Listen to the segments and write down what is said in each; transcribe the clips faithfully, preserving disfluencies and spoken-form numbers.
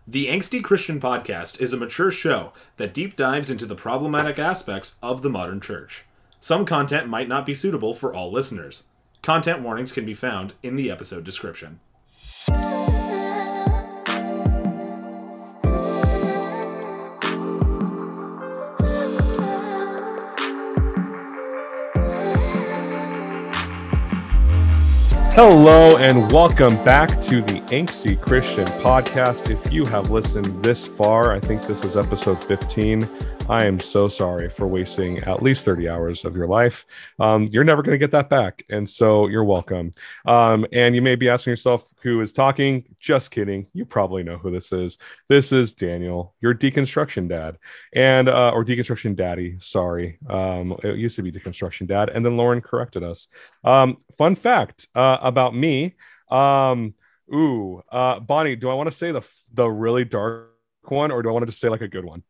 The Angsty Christian Podcast is a mature show that deep dives into the problematic aspects of the modern church. Some content might not be suitable for all listeners. Content warnings can be found in the episode description. Hello and welcome back to the Angsty Christian Podcast. If you have listened this far, I think this is episode fifteen. I am so sorry for wasting at least thirty hours of your life. Um, you're never going to get that back, and so you're welcome. Um, and you may be asking yourself, who is talking? Just kidding. You probably know who this is. This is Daniel, your deconstruction dad, and uh, or deconstruction daddy. Sorry, um, it used to be deconstruction dad, and then Lauren corrected us. Um, fun fact uh, about me. Um, ooh, uh, Bonnie, do I want to say the the really dark one, or do I want to just say like a good one?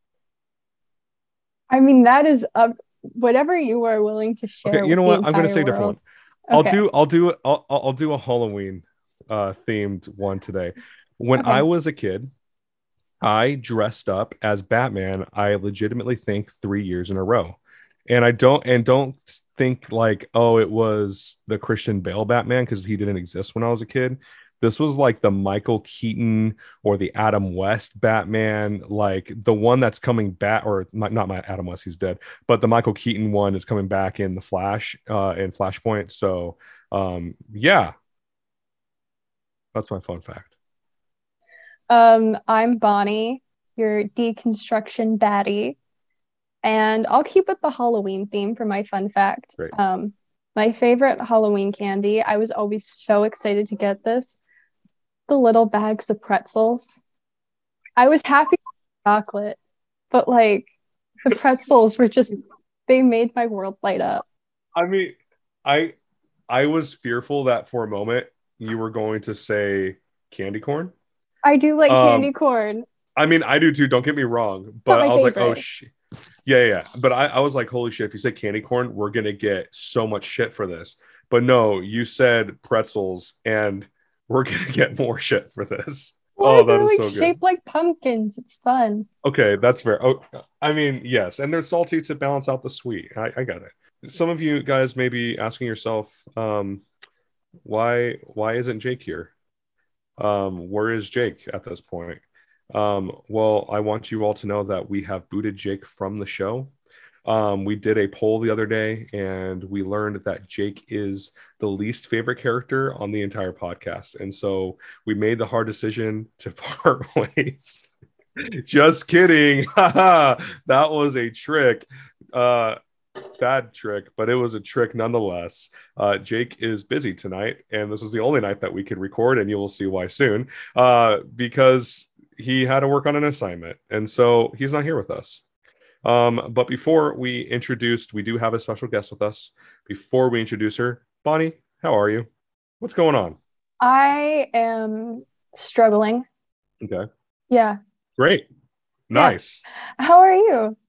I mean, that is up. Whatever you are willing to share. Okay, you know with what? I'm going to say a different one. I'll Okay. do. I'll do. I'll. I'll do a Halloween uh, themed one today. When Okay. I was a kid, I dressed up as Batman. I legitimately think three years in a row, and I don't. And don't think like, oh, it was the Christian Bale Batman because he didn't exist when I was a kid. This was like the Michael Keaton or the Adam West Batman, like the one that's coming back, or not, not my Adam West, he's dead, but the Michael Keaton one is coming back in the Flash, uh, in Flashpoint. So, um, yeah, that's my fun fact. Um, I'm Bonnie, your deconstruction baddie, and I'll keep with the Halloween theme for my fun fact. Great. Um, my favorite Halloween candy. I was always so excited to get this. The little bags of pretzels. I was happy with chocolate, but like the pretzels were just, they made my world light up. I mean, I I was fearful that for a moment you were going to say candy corn. I do like Um, candy corn. I mean, I do too. Don't get me wrong, but my I was like, oh favorite. shit, yeah, yeah. But I, I was like, holy shit! If you say candy corn, we're gonna get so much shit for this. But no, you said pretzels, and we're gonna get more shit for this. Well, Oh, that they're is like so good. shaped like pumpkins. It's fun. Okay, that's fair. Oh, I mean, yes, and they're salty to balance out the sweet. I, I got it. Some of you guys may be asking yourself, um, why why isn't Jake here? Um, where is Jake at this point? Um, well, I want you all to know that we have booted Jake from the show. Um, we did a poll the other day, and we learned that Jake is the least favorite character on the entire podcast. And so we made the hard decision to part ways. Just kidding. That was a trick. Uh, bad trick, but it was a trick nonetheless. Uh, Jake is busy tonight, and this was the only night that we could record, and you will see why soon, uh, because he had to work on an assignment, and so he's not here with us. Um, but before we introduced, we do have a special guest with us. Before we introduce her, Bonnie, how are you? What's going on? I am struggling. Okay. Yeah. Great. Nice. Yeah. How are you?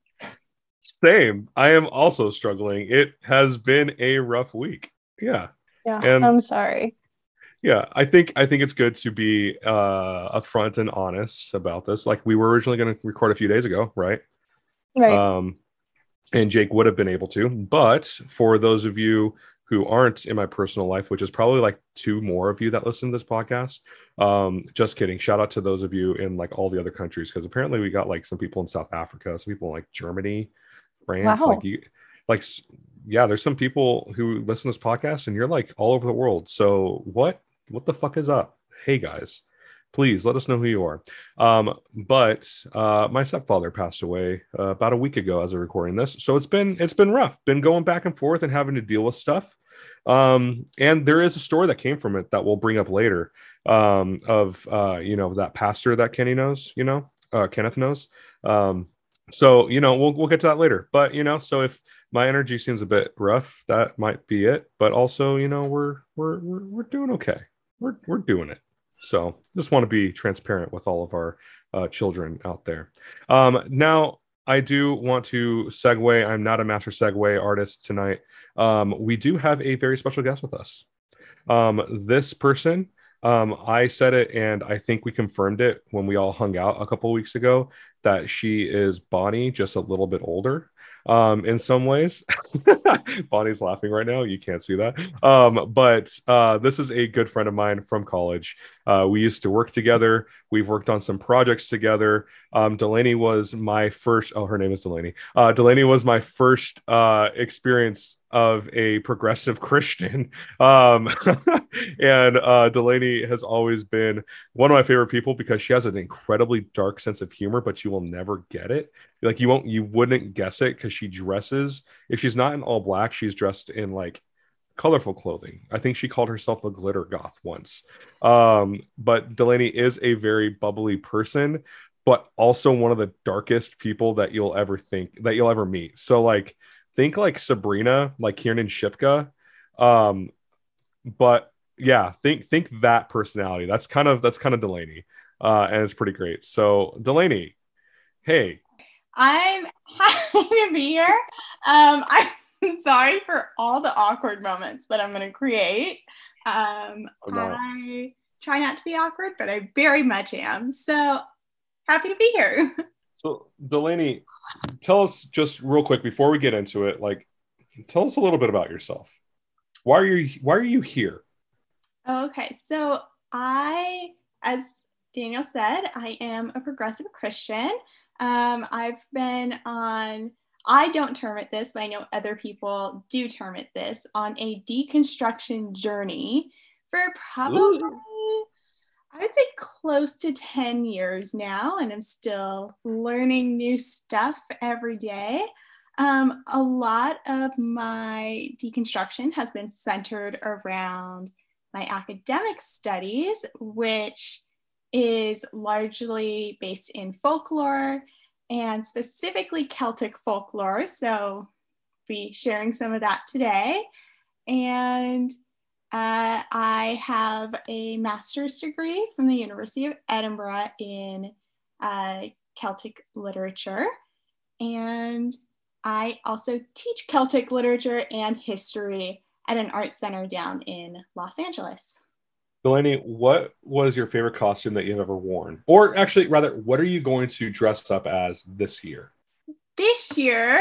Same. I am also struggling. It has been a rough week. Yeah. Yeah. And I'm sorry. yeah, I think I think it's good to be uh, upfront and honest about this. Like we were originally going to record a few days ago, right? Right. Um, and Jake would have been able to, but for those of you who aren't in my personal life, which is probably like two more of you that listen to this podcast, um, just kidding. Shout out to those of you in like all the other countries, because apparently we got like some people in South Africa, some people in like Germany, France, Wow. like you, like yeah, there's some people who listen to this podcast, and you're like all over the world. So what, what the fuck is up? Hey guys, please let us know who you are. Um, but uh, my stepfather passed away uh, about a week ago as of recording this, so it's been it's been rough. Been going back and forth and having to deal with stuff. Um, and there is a story that came from it that we'll bring up later. Um, of uh, you know, that pastor that Kenny knows, you know, uh, Kenneth knows. Um, so you know, we'll we'll get to that later. But you know, so if my energy seems a bit rough, that might be it. But also, you know, we're we're we're, we're doing okay. We're we're doing it. So just want to be transparent with all of our uh, children out there. Um, now, I do want to segue. I'm not a master segue artist tonight. Um, we do have a very special guest with us. Um, this person Um, I said it, and I think we confirmed it when we all hung out a couple of weeks ago that she is Bonnie, just a little bit older. Um, in some ways, Bonnie's laughing right now. You can't see that. Um, but uh, this is a good friend of mine from college. Uh, we used to work together. We've worked on some projects together. Um, Delaney was my first. Oh, her name is Delaney. Uh, Delaney was my first uh, experience of a progressive Christian. Um, and uh, Delaney has always been one of my favorite people because she has an incredibly dark sense of humor, but you will never get it. Like you won't, you wouldn't guess it because she dresses. If she's not in all black, she's dressed in like colorful clothing. I think she called herself a glitter goth once. Um, but Delaney is a very bubbly person, but also one of the darkest people that you'll ever think that you'll ever meet. So like, think like Sabrina, like Kiernan Shipka. Um, but yeah, think think that personality. That's kind of that's kind of Delaney, uh, and it's pretty great. So Delaney, hey, I'm happy to be here. Um, I'm sorry for all the awkward moments that I'm going to create. Um, Oh, no. I try not to be awkward, but I very much am. So happy to be here. So Delaney, tell us just real quick before we get into it, like, tell us a little bit about yourself. Why are you Why are you here? Okay, so I, as Daniel said, I am a progressive Christian. Um, I've been on, I don't term it this, but I know other people do term it this, on a deconstruction journey for probably, Ooh. I would say close to ten years now, and I'm still learning new stuff every day. Um, a lot of my deconstruction has been centered around my academic studies, which is largely based in folklore and specifically Celtic folklore. So be sharing some of that today. And uh, I have a master's degree from the University of Edinburgh in uh, Celtic literature. And I also teach Celtic literature and history at an art center down in Los Angeles. Delaney, what was your favorite costume that you've ever worn? Or actually, rather, what are you going to dress up as this year? This year,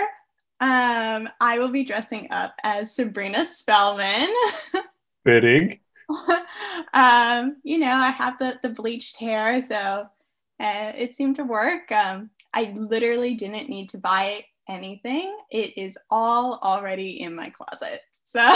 um, I will be dressing up as Sabrina Spellman. Fitting. um, you know, I have the, the bleached hair, so uh, it seemed to work. Um, I literally didn't need to buy anything. It is all already in my closet. So...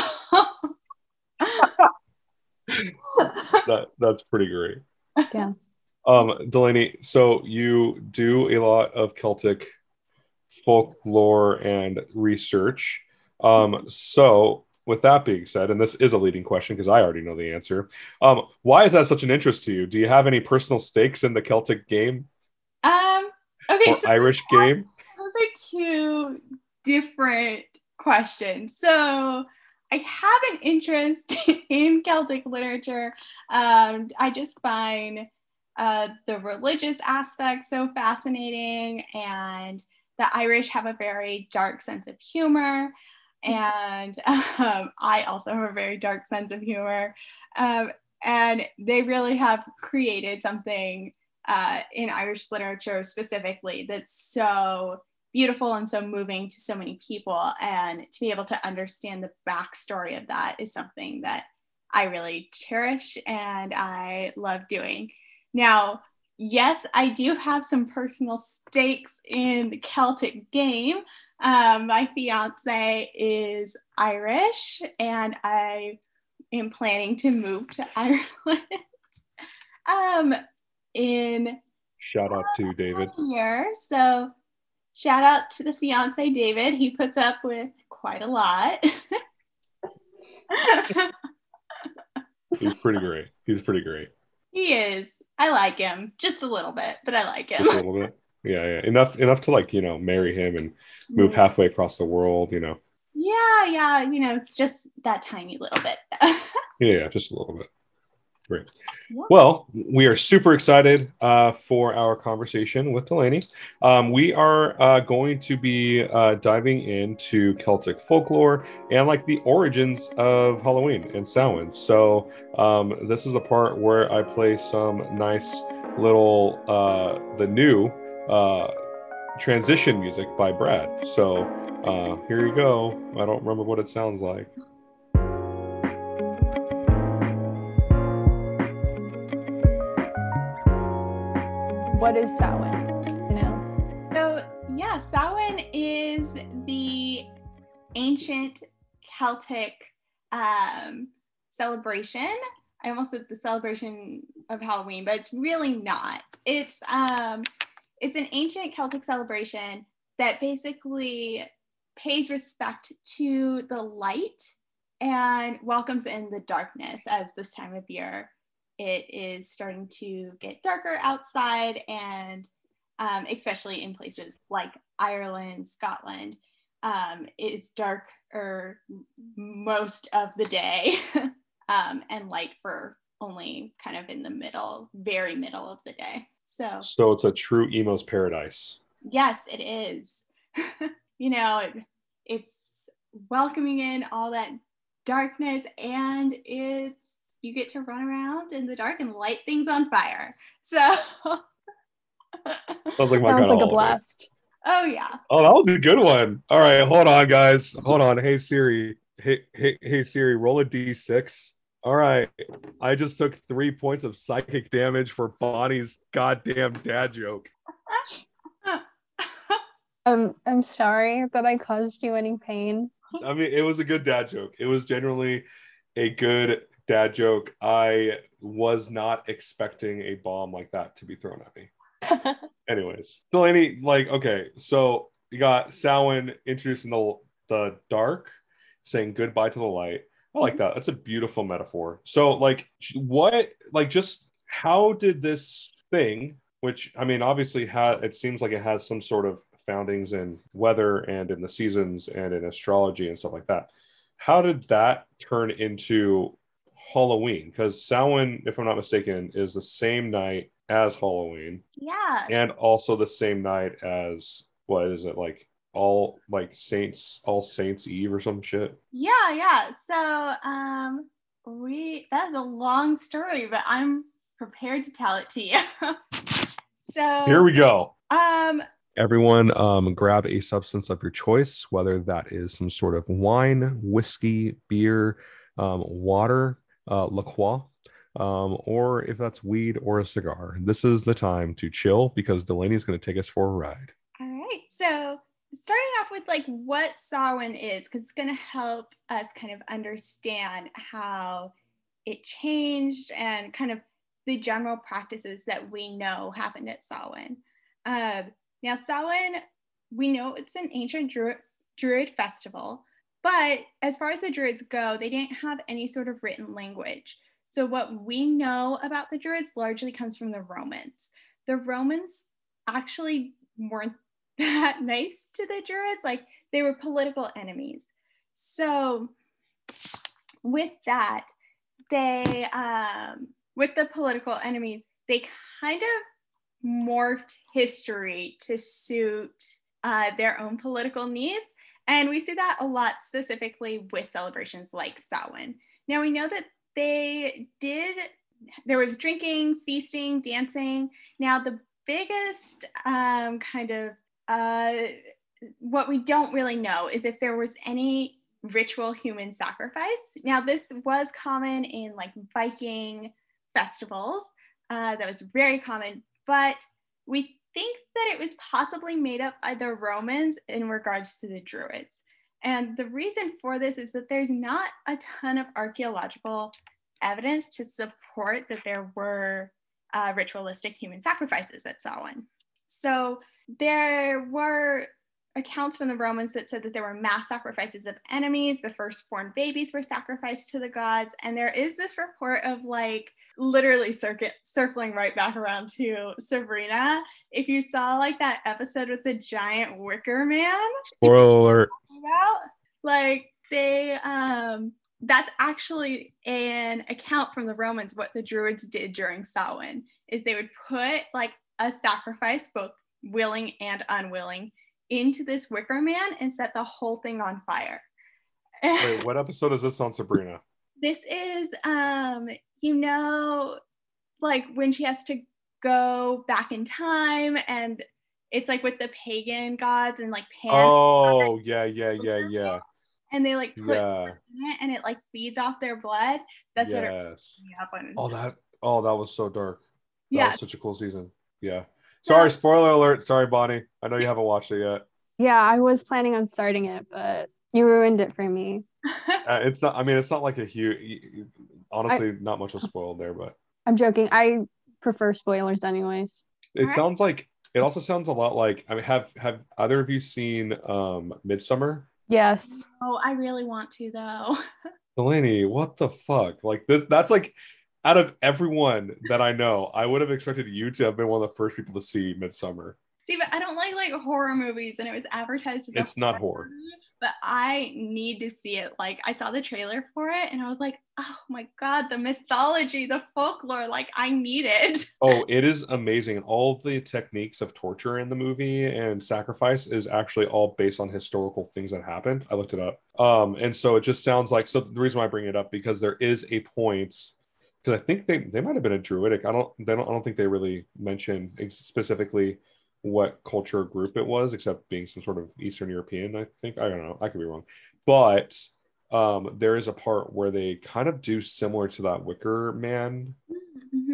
that that's pretty great. Yeah. Um, Delaney, so you do a lot of Celtic folklore and research. Um, so with that being said, and this is a leading question because I already know the answer. Um, why is that such an interest to you? Do you have any personal stakes in the Celtic game? Um, okay, or so Irish those game? Those are two different questions. So I have an interest in Celtic literature. Um, I just find uh, the religious aspect so fascinating, and the Irish have a very dark sense of humor, and um, I also have a very dark sense of humor, um, and they really have created something uh, in Irish literature specifically that's so beautiful and so moving to so many people, and to be able to understand the backstory of that is something that I really cherish and I love doing. Now, yes, I do have some personal stakes in the Celtic game. Um, my fiance is Irish, and I am planning to move to Ireland um, in shout out to David. a year. So shout out to the fiance, David. He puts up with quite a lot. He's pretty great. He's pretty great. He is. I like him just a little bit, but I like him. Just a little bit. Yeah, yeah. Enough enough to like, you know, marry him and move halfway across the world, you know. Yeah, yeah, you know, just that tiny little bit. Yeah, yeah, just a little bit. Great. Yeah. Well, we are super excited uh, for our conversation with Delaney. Um, we are uh, going to be uh, diving into Celtic folklore and like the origins of Halloween and Samhain. So um, this is a part where I play some nice little uh, the new uh, transition music by Brad. So uh, here you go. I don't remember what it sounds like. What is Samhain? You know? So yeah, Samhain is the ancient Celtic um, celebration. I almost said the celebration of Halloween, but it's really not. It's um, it's an ancient Celtic celebration that basically pays respect to the light and welcomes in the darkness, as this time of year it is starting to get darker outside, and um, especially in places like Ireland, Scotland, um, it's darker most of the day um, and light for only kind of in the middle, very middle of the day. So, So it's a true emo's paradise. yes, it is. You know, it, it's welcoming in all that darkness, and it's you get to run around in the dark and light things on fire. So Sounds like my Sounds kind of like a holiday. blast. oh yeah. Oh, that was a good one. All right, hold on, guys. Hold on. Hey Siri. Hey, hey, hey Siri, roll a d six. All right. I just took three points of psychic damage for Bonnie's goddamn dad joke. Um, I'm sorry that I caused you any pain. I mean, it was a good dad joke. It was generally a good dad joke. I was not expecting a bomb like that to be thrown at me. Anyways, Delaney, like, okay, so you got Samhain introducing the the dark, saying goodbye to the light. I like that. That's a beautiful metaphor. So, like, what, like, just how did this thing, which I mean, obviously, had it seems like it has some sort of foundings in weather and in the seasons and in astrology and stuff like that. How did that turn into Halloween? Because Samhain, if I'm not mistaken, is the same night as Halloween. Yeah. And also the same night as, what is it, like all like Saints, All Saints Eve or some shit? Yeah, yeah. So um we that's a long story, but I'm prepared to tell it to you. So Here we go. um Everyone, um, grab a substance of your choice, whether that is some sort of wine, whiskey, beer, um, water, uh, La Croix, um, or if that's weed or a cigar. This is the time to chill because Delaney is going to take us for a ride. all right. So starting off with like what Samhain is, because it's going to help us kind of understand how it changed and kind of the general practices that we know happened at Samhain. Uh, now, Samhain, we know it's an ancient Druid, Druid festival, but as far as the Druids go, they didn't have any sort of written language. So what we know about the Druids largely comes from the Romans. The Romans actually weren't that nice to the Druids, like they were political enemies. So with that, they, um, with the political enemies, they kind of morphed history to suit uh, their own political needs. And we see that a lot specifically with celebrations like Samhain. Now we know that they did, there was drinking, feasting, dancing. Now the biggest um, kind of, uh, what we don't really know is if there was any ritual human sacrifice. Now this was common in like Viking festivals. Uh, that was very common, but we think that it was possibly made up by the Romans in regards to the Druids. And the reason for this is that there's not a ton of archaeological evidence to support that there were uh, ritualistic human sacrifices at Samhain. So there were accounts from the Romans that said that there were mass sacrifices of enemies, the firstborn babies were sacrificed to the gods, and there is this report of like literally circuit circling right back around to Sabrina. If you saw like that episode with the giant wicker man, Spoiler alert. about, like they um that's actually an account from the Romans. What the Druids did during Samhain is they would put like a sacrifice, both willing and unwilling, into this wicker man and set the whole thing on fire. Wait, what episode is this on, Sabrina? This is, um, you know, like when she has to go back in time, and it's like with the pagan gods and like Pan. Oh, yeah, yeah, yeah, yeah. And they like put Yeah. in it, and it like feeds off their blood. That's yes. what it happened. Oh, that. Oh, that was so dark. That Yeah. was such a cool season. Yeah. Sorry, spoiler alert. Sorry, Bonnie. I know you haven't watched it yet. Yeah, I was planning on starting it, but you ruined it for me. Uh, it's not. I mean, it's not like a huge. Honestly, I, not much was spoiled there, but I'm joking. I prefer spoilers, anyways. It right. sounds like. It also sounds a lot like. I mean, have have either of you seen um Midsummer? Yes. Oh, I really want to though. Delaney, what the fuck? Like this? That's like. Out of everyone that I know, I would have expected you to have been one of the first people to see Midsummer. See, but I don't like like horror movies, and it was advertised as it's a not horror, horror. Movie, but I need to see it. Like I saw the trailer for it, and I was like, oh my god, the mythology, the folklore, like I need it. Oh, it is amazing. And all the techniques of torture in the movie and sacrifice is actually all based on historical things that happened. I looked it up. Um, and so it just sounds like, so the reason why I bring it up, because there is a point, because I think they, they might have been a Druidic. I don't, they don't, I don't think they really mention specifically what culture group it was, except being some sort of Eastern European, I think. I don't know. I could be wrong. But um, there is a part where they kind of do similar to that Wicker Man mm-hmm.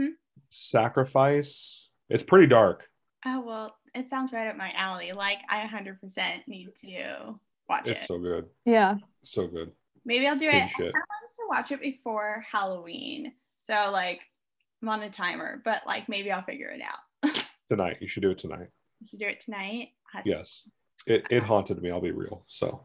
sacrifice. It's pretty dark. Oh, well, it sounds right up my alley. Like, I one hundred percent need to watch it's it. It's so good. Yeah. So good. Maybe I'll do King it. Shit. I want to watch it before Halloween. So, like, I'm on a timer, but, like, maybe I'll figure it out. Tonight. You should do it tonight. You should do it tonight? That's... Yes. It, it haunted me, I'll be real. So.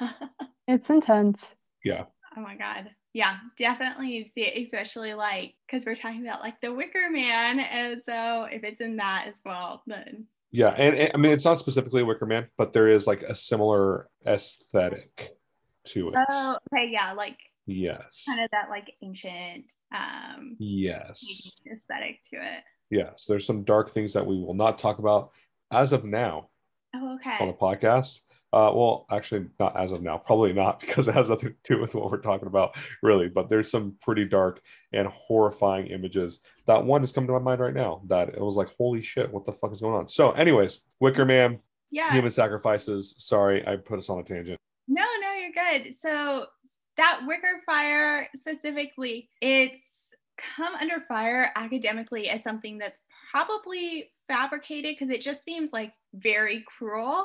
It's intense. Yeah. Oh, my God. Yeah, definitely need to see it, especially, like, because we're talking about, like, the Wicker Man. And so if it's in that as well, then... Yeah, and, and I mean, it's not specifically Wicker Man, but there is, like, a similar aesthetic to it. Oh, okay, yeah, like... Yes. Kind of that like ancient um yes aesthetic to it. Yes, there's some dark things that we will not talk about as of now. Oh, okay. On the podcast. Uh, well, actually, not as of now. Probably not, because it has nothing to do with what we're talking about, really. But there's some pretty dark and horrifying images. That one is coming to my mind right now. That it was like, holy shit, what the fuck is going on? So, anyways, Wicker Man, yeah, human sacrifices. Sorry, I put us on a tangent. No, no, you're good. So that wicker fire specifically, it's come under fire academically as something that's probably fabricated because it just seems like very cruel.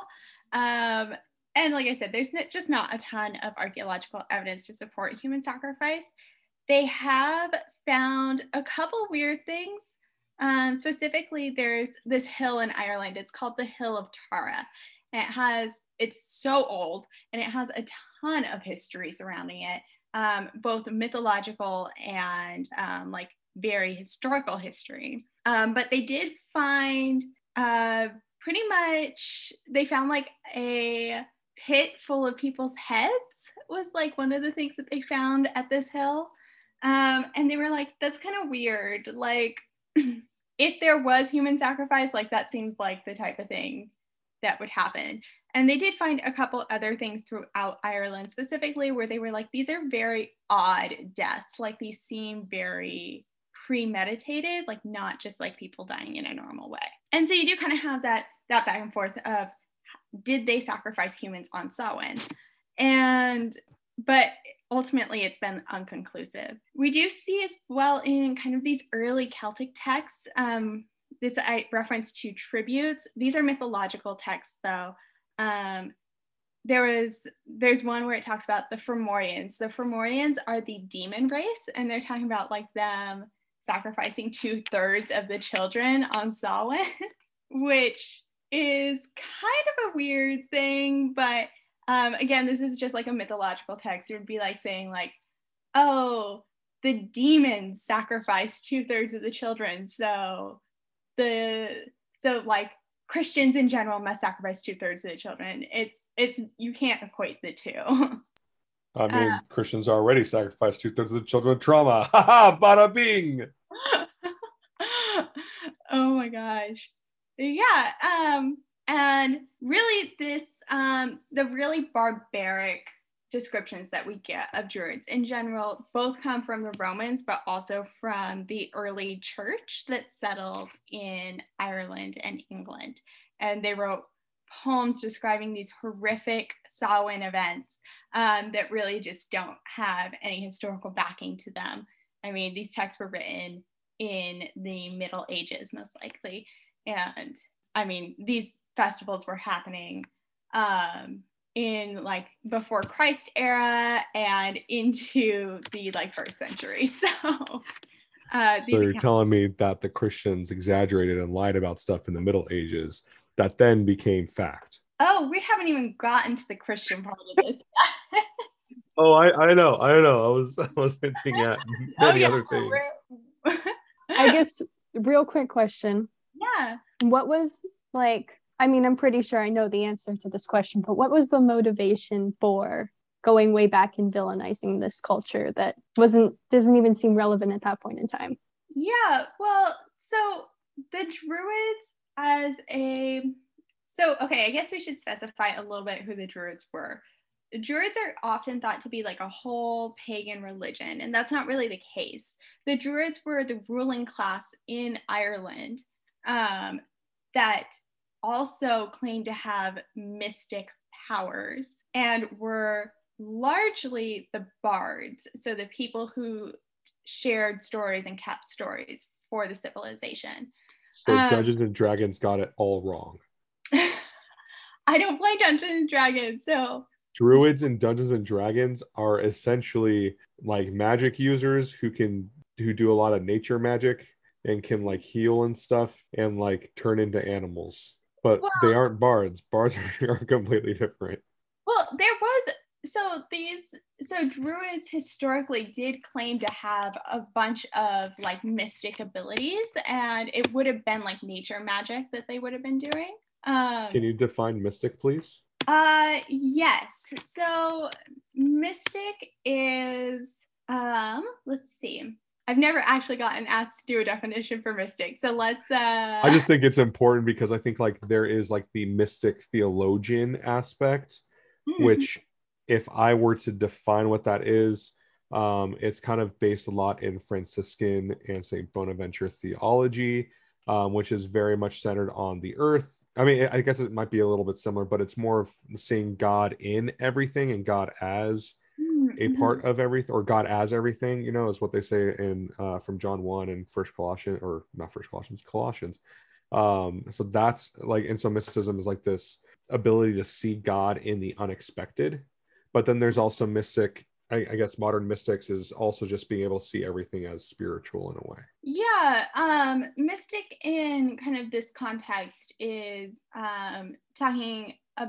Um, and like I said, there's just not a ton of archaeological evidence to support human sacrifice. They have found a couple weird things. Um, specifically, there's this hill in Ireland. It's called the Hill of Tara. And it has, it's so old, and it has a ton of history surrounding it, um, both mythological and um, like very historical history. Um, but they did find uh, pretty much, they found like a pit full of people's heads was like one of the things that they found at this hill. Um, and they were like, that's kind of weird. Like, if there was human sacrifice, like that seems like the type of thing that would happen. And they did find a couple other things throughout Ireland, specifically where they were like, these are very odd deaths. Like these seem very premeditated, like not just like people dying in a normal way. And so you do kind of have that that back and forth of, did they sacrifice humans on Samhain? And, but ultimately it's been unconclusive. We do see as well in kind of these early Celtic texts, um, this I reference to tributes. These are mythological texts though. Um, there was, there's one where it talks about the Fomorians. The Fomorians are the demon race, and they're talking about like them sacrificing two thirds of the children on Samhain, which is kind of a weird thing, but um, again, this is just like a mythological text. It would be like saying like, oh, the demons sacrificed two thirds of the children, so the so like Christians in general must sacrifice two thirds of the children. It's it's you can't equate the two. I mean, uh, Christians already sacrificed two-thirds of the children of trauma. Ha ha, bada bing! Oh my gosh. Yeah, um, and really this, um, the really barbaric descriptions that we get of Druids in general both come from the Romans, but also from the early church that settled in Ireland and England. And they wrote poems describing these horrific Samhain events um, that really just don't have any historical backing to them. I mean, these texts were written in the Middle Ages, most likely. And I mean, these festivals were happening um, in like before Christ era and into the like first century. So, uh, so you're accounts- telling me that the Christians exaggerated and lied about stuff in the Middle Ages that then became fact. Oh, we haven't even gotten to the Christian part of this. Oh, I, I know, I know. I was I was hinting at many oh, yeah, other things. I guess real quick question. Yeah. What was like, I mean, I'm pretty sure I know the answer to this question, but what was the motivation for going way back and villainizing this culture that wasn't, doesn't even seem relevant at that point in time? Yeah, well, so the Druids as a, so, okay, I guess we should specify a little bit who the Druids were. The Druids are often thought to be like a whole pagan religion, and that's not really the case. The Druids were the ruling class in Ireland um, that also claimed to have mystic powers and were largely the bards, so the people who shared stories and kept stories for the civilization. So um, Dungeons and Dragons got it all wrong. I don't play Dungeons and Dragons, so... Druids and Dungeons and Dragons are essentially like magic users who can who do a lot of nature magic and can like heal and stuff and like turn into animals. But well, they aren't bards. Bards are completely different. Well, there was so these so Druids historically did claim to have a bunch of like mystic abilities, and it would have been like nature magic that they would have been doing. Um, Can you define mystic, please? Uh, yes. So mystic is, um, let's see. I've never actually gotten asked to do a definition for mystic. So let's, uh. I just think it's important because I think like there is like the mystic theologian aspect, mm-hmm. which if I were to define what that is, um, it's kind of based a lot in Franciscan and Saint Bonaventure theology, um, which is very much centered on the earth. I mean, I guess it might be a little bit similar, but it's more of seeing God in everything and God as mm-hmm. a part of everything, or God as everything, you know, is what they say in uh, from John one and First Colossians, or not First Colossians, Colossians. Um, so that's like, and so mysticism is like this ability to see God in the unexpected. But then there's also mystic, I, I guess modern mystics is also just being able to see everything as spiritual in a way. Yeah, um, mystic in kind of this context is um, talking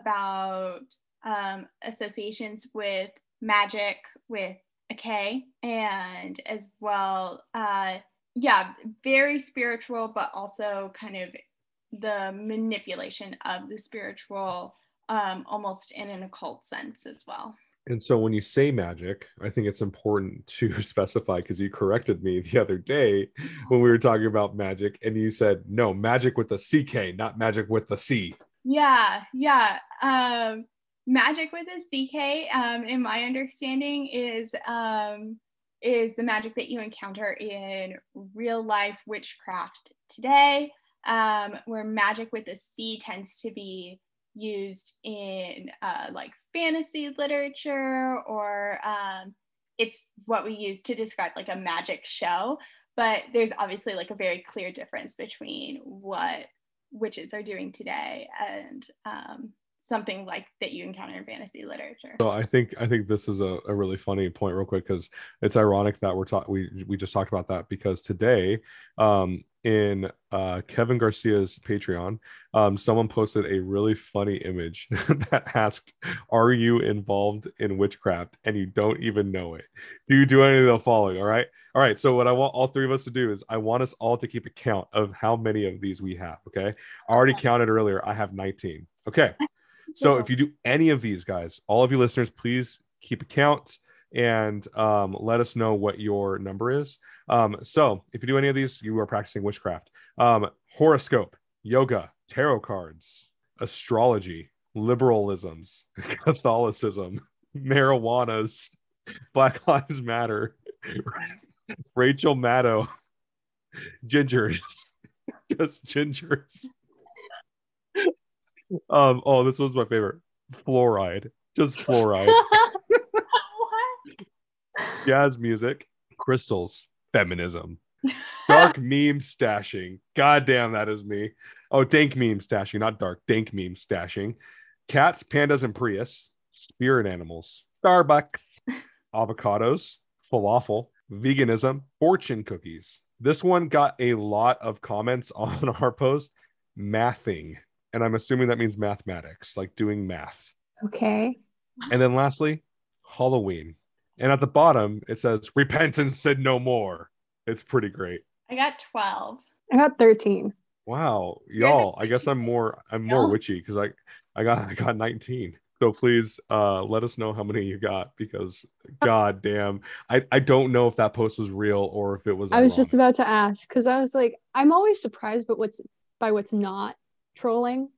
about um, associations with magic with a K, and as well, uh, yeah, very spiritual, but also kind of the manipulation of the spiritual, um, almost in an occult sense as well. And so when you say magic, I think it's important to specify, because you corrected me the other day when we were talking about magic, and you said, no, magic with the C K, not magic with the C. Yeah, yeah. Um, magic with a C K, um, in my understanding, is um, is the magic that you encounter in real life witchcraft today, um, where magic with a C tends to be used in uh, like fantasy literature, or um, it's what we use to describe like a magic show. But there's obviously like a very clear difference between what witches are doing today and um, something like that you encounter in fantasy literature. So I think I think this is a, a really funny point, real quick, because it's ironic that we're talking we we just talked about that, because today um, in uh, Kevin Garcia's Patreon, um, someone posted a really funny image that asked, "Are you involved in witchcraft and you don't even know it? Do you do any of the following?" All right, all right. So what I want all three of us to do is I want us all to keep a count of how many of these we have. Okay, I already counted earlier. I have nineteen. Okay. So if you do any of these, guys, all of you listeners, please keep account and um, let us know what your number is. Um, so if you do any of these, you are practicing witchcraft. Um, horoscope, yoga, tarot cards, astrology, liberalisms, Catholicism, marijuanas, Black Lives Matter, Rachel Maddow, gingers, just gingers. Um, oh, this was my favorite. Fluoride, just fluoride. What? Jazz music, crystals, feminism, dark meme stashing. God damn, that is me. Oh, dank meme stashing, not dark. Dank meme stashing. Cats, pandas, and Prius. Spirit animals. Starbucks. Avocados. Falafel. Veganism. Fortune cookies. This one got a lot of comments on our post. Mathing. And I'm assuming that means mathematics, like doing math. Okay. And then lastly, Halloween. And at the bottom, it says, repent and sin no more. It's pretty great. I got twelve. I got thirteen. Wow, You're the y'all. I guess I'm more I'm more Y'all. witchy because I I got I got nineteen. So please uh let us know how many you got because god damn. I, I don't know if that post was real or if it was I was just ironic. about to ask because I was like, I'm always surprised but what's by what's not trolling.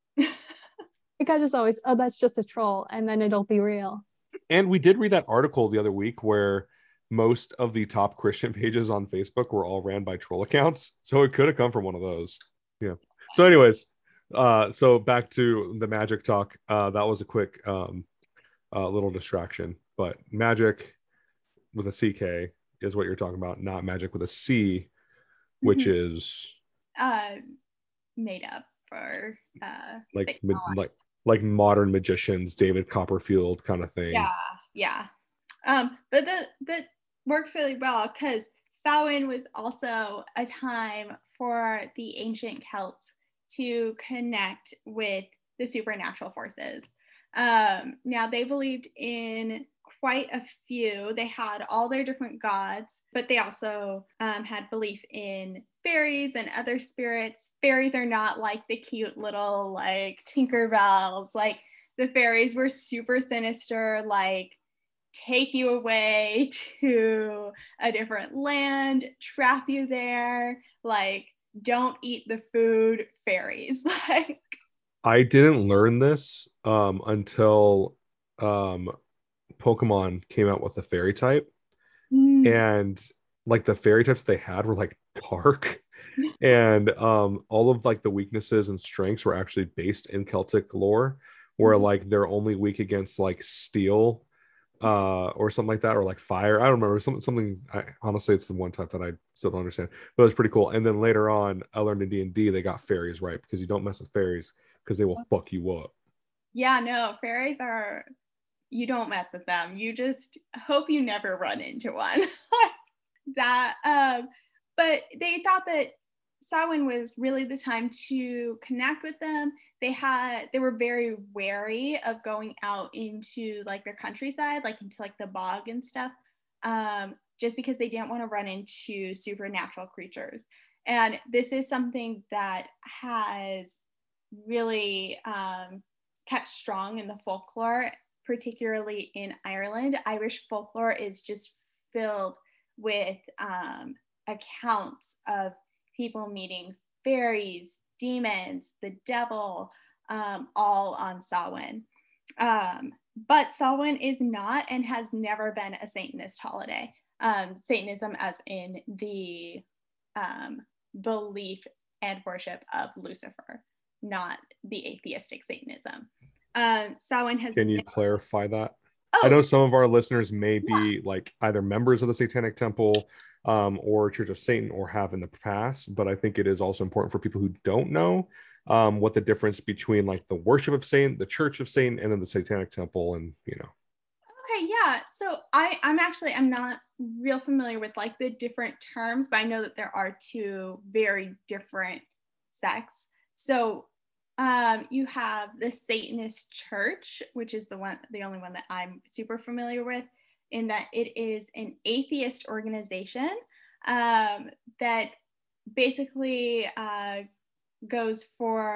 Like I just always, oh, that's just a troll, and then it'll be real. And we did read that article the other week where most of the top Christian pages on Facebook were all ran by troll accounts. So it could have come from one of those. Yeah. So anyways, uh so back to the magic talk. Uh that was a quick um uh little distraction, but magic with a C K is what you're talking about, not magic with a C, which Mhm. is uh made up for uh like mid, fictionalized. like like modern magicians, David Copperfield kind of thing. Yeah, yeah. Um, but that that works really well because Samhain was also a time for the ancient Celts to connect with the supernatural forces. Um, now they believed in quite a few. They had all their different gods, but they also um, had belief in fairies and other spirits. Fairies are not like the cute little like Tinkerbells. Like the fairies were super sinister, like take you away to a different land, trap you there, like don't eat the food fairies. Like I didn't learn this um until um Pokemon came out with the fairy type, mm, and like the fairy types they had were like dark, and um all of like the weaknesses and strengths were actually based in Celtic lore, where like they're only weak against like steel uh or something like that, or like fire. I don't remember, something something I, honestly it's the one type that I still don't understand, but it's pretty cool. And then later on I learned in D and D they got fairies right because you don't mess with fairies because they will fuck you up. yeah, no, fairies are, you don't mess with them. You just hope you never run into one. that um but they thought that Samhain was really the time to connect with them. They had they were very wary of going out into like their countryside, like into like the bog and stuff, um, just because they didn't want to run into supernatural creatures. And this is something that has really um, kept strong in the folklore, particularly in Ireland. Irish folklore is just filled with um, accounts of people meeting fairies, demons, the devil, um, all on Samhain. Um, but Samhain is not and has never been a Satanist holiday. Um, Satanism, as in the um, belief and worship of Lucifer, not the atheistic Satanism. Um, Samhain has. Can you never- clarify that? Oh, I know some of our listeners may be like either members of the Satanic Temple um, or Church of Satan or have in the past, but I think it is also important for people who don't know um, what the difference between like the worship of Satan, the Church of Satan, and then the Satanic Temple, and you know. Okay, yeah. So I, I'm actually, I'm not real familiar with like the different terms, but I know that there are two very different sects. So um, you have the Satanist Church, which is the one, the only one that I'm super familiar with, in that it is an atheist organization um, that basically uh, goes for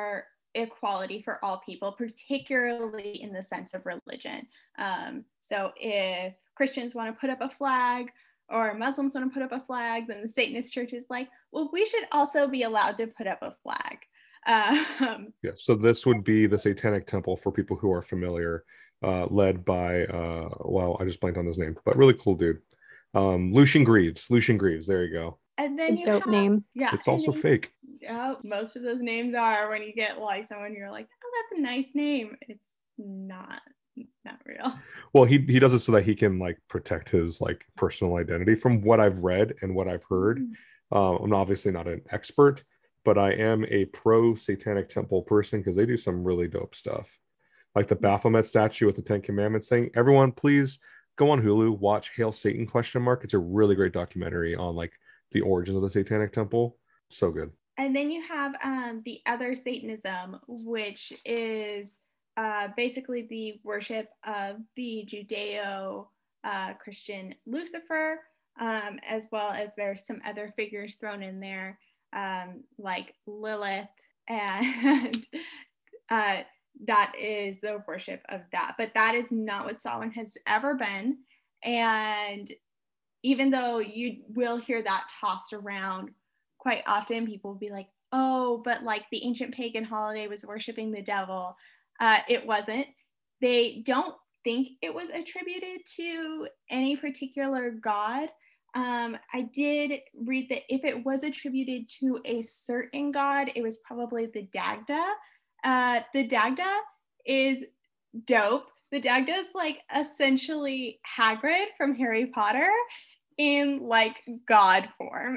equality for all people, particularly in the sense of religion. Um, so if Christians want to put up a flag or Muslims want to put up a flag, then the Satanist church is like, well, we should also be allowed to put up a flag. Um, yeah, so this would be the Satanic Temple for people who are familiar, uh, led by, uh, well, I just blanked on his name, but really cool dude. Um, Lucian Greaves. Lucian Greaves. There you go. And It's then a you dope have, name. yeah, It's also then, fake. Oh, most of those names are when you get like someone you're like, oh, that's a nice name. It's not, not real. Well, he he does it so that he can like protect his like personal identity. From what I've read and what I've heard, Mm-hmm. uh, I'm obviously not an expert, but I am a pro Satanic Temple person because they do some really dope stuff, like the Baphomet statue with the Ten Commandments thing. Everyone, please go on Hulu, watch Hail Satan question mark. It's a really great documentary on like the origins of the Satanic Temple. So good. And then you have um, the other Satanism, which is uh, basically the worship of the Judeo uh, Christian Lucifer, um, as well as there's some other figures thrown in there, um, like Lilith, and uh, that is the worship of that. But that is not what Samhain has ever been. And even though you will hear that tossed around quite often, people will be like, oh, but like the ancient pagan holiday was worshiping the devil. Uh, it wasn't. They don't think it was attributed to any particular god. Um, I did read that if it was attributed to a certain god, it was probably the Dagda. Uh, the Dagda is dope. The Dagda is like essentially Hagrid from Harry Potter in like God form.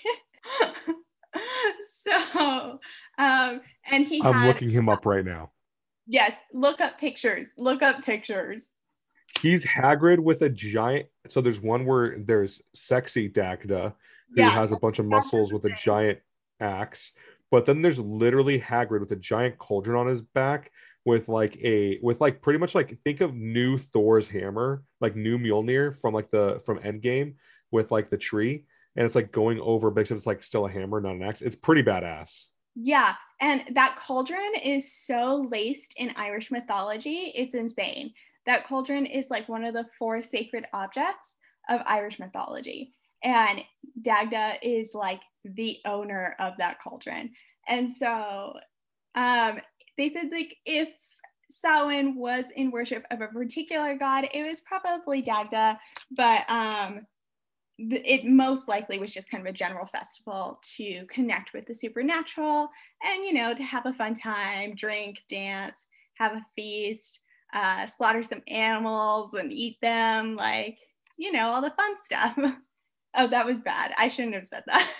So, um, and he I'm had, looking him up right now. yes, look up pictures, look up pictures. He's Hagrid with a giant. So there's one where there's sexy Dagda who Yeah. has a bunch of muscles with a giant axe, but then there's literally Hagrid with a giant cauldron on his back with like a with like pretty much like think of new Thor's hammer, like new Mjolnir from like the from Endgame with like the tree, and it's like going over, but except it's like still a hammer, not an axe. It's pretty badass. Yeah, and that cauldron is so laced in Irish mythology, it's insane. That cauldron is like one of the four sacred objects of Irish mythology. And Dagda is like the owner of that cauldron. And so um, they said like if Samhain was in worship of a particular god, it was probably Dagda, but um, it most likely was just kind of a general festival to connect with the supernatural and, you know, to have a fun time, drink, dance, have a feast, uh, slaughter some animals and eat them, like, you know, all the fun stuff. Oh, that was bad. I shouldn't have said that.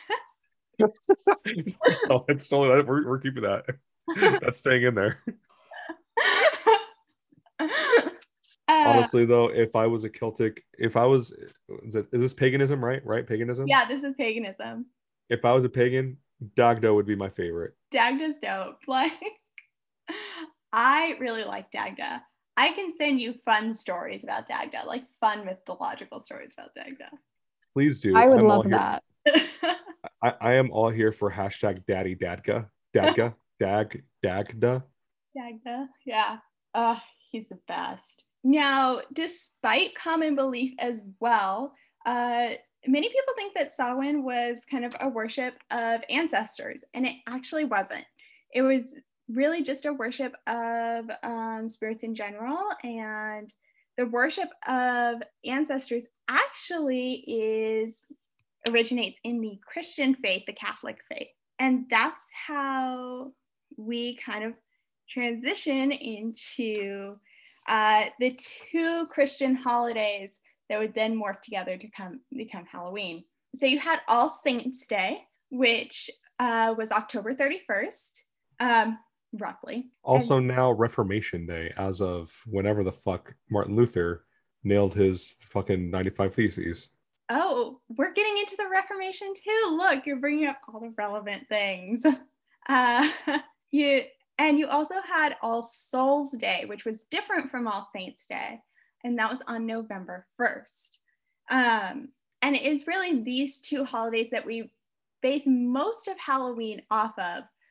Oh, it's totally, we're, we're keeping that. That's staying in there. Uh, Honestly, though, if I was a Celtic, if I was, is, it, is this paganism, right? Right, paganism. yeah, this is paganism. If I was a pagan, Dagda would be my favorite. Dagda's dope. Like, I really like Dagda. I can send you fun stories about Dagda, like fun mythological stories about Dagda. Please do. I would I'm love all here. that. I, I am all here for hashtag Daddy Dadga, Dadga, Dag, Dagda. Dagda, yeah. Uh, he's the best. Now, despite common belief as well, uh, many people think that Samhain was kind of a worship of ancestors, and it actually wasn't. It was really just a worship of um, spirits in general, and the worship of ancestors actually is originates in the Christian faith, the Catholic faith, and that's how we kind of transition into uh, the two Christian holidays that would then morph together to come become Halloween. So you had All Saints Day, which uh, was October thirty-first, um, roughly. Also And, now Reformation Day, as of whenever the fuck Martin Luther nailed his fucking ninety-five Theses. oh, we're getting into the Reformation too. Look, you're bringing up all the relevant things. Uh, you And you also had All Souls Day, which was different from All Saints Day. And that was on November first. Um, and it's really these two holidays that we base most of Halloween off of.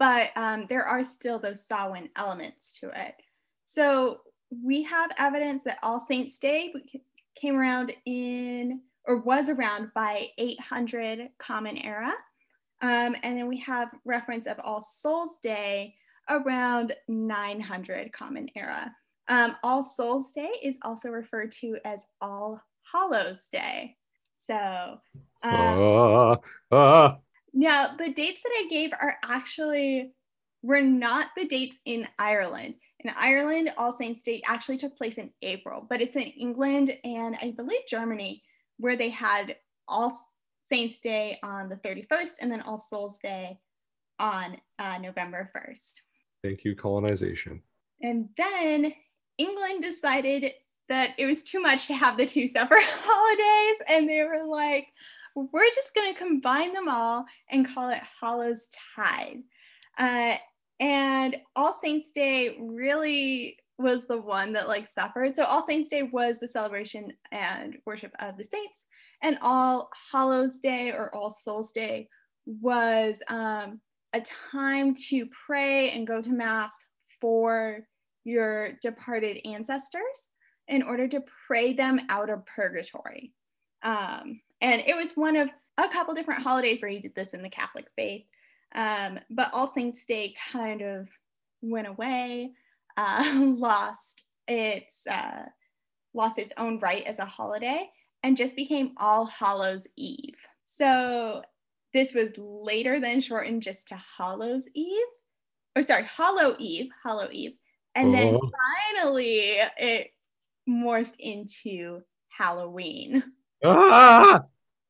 but um, there are still those Samhain elements to it. So we have evidence that All Saints' Day came around in, or was around by eight hundred Common Era. Um, and then we have reference of All Souls' Day around nine hundred Common Era. Um, All Souls' Day is also referred to as All Hallows' Day. So um, uh, uh. now the dates that I gave are actually, were not the dates in Ireland. In Ireland, All Saints' Day actually took place in April, but it's in England and I believe Germany where they had All Saints' Day on the thirty-first and then All Souls' Day on uh, November first. Thank you, colonization. And then England decided that it was too much to have the two separate holidays, and they were like, we're just going to combine them all and call it Hallows Tide. Uh, and All Saints' Day really was the one that like suffered. So All Saints' Day was the celebration and worship of the saints, and All Hallows' Day or All Souls' Day was um, a time to pray and go to Mass for your departed ancestors in order to pray them out of purgatory. Um, and it was one of a couple different holidays where you did this in the Catholic faith. Um, but All Saints' Day kind of went away, uh, lost its uh, lost its own right as a holiday, and just became All Hallows' Eve. So this was later then shortened just to Hallows' Eve, or sorry, Hallow Eve, Hallow Eve, and then Oh. finally it morphed into Halloween. Ah!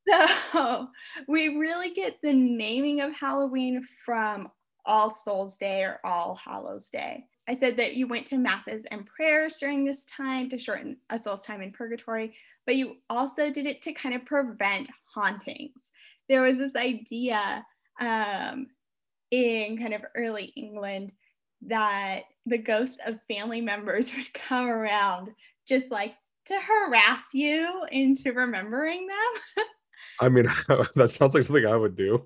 So we really get the naming of Halloween from All Souls' Day or All Hallows' Day. I said that you went to masses and prayers during this time to shorten a soul's time in purgatory, but you also did it to kind of prevent hauntings. There was this idea um, in kind of early England that the ghosts of family members would come around just like to harass you into remembering them. I mean, that sounds like something I would do.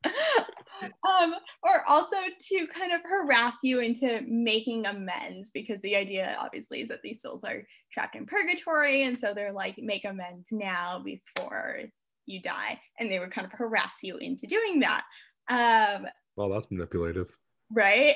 um, or also to kind of harass you into making amends, because the idea obviously is that these souls are trapped in purgatory, and so they're like, make amends now before you die, and they would kind of harass you into doing that. Um, Well, that's manipulative. right?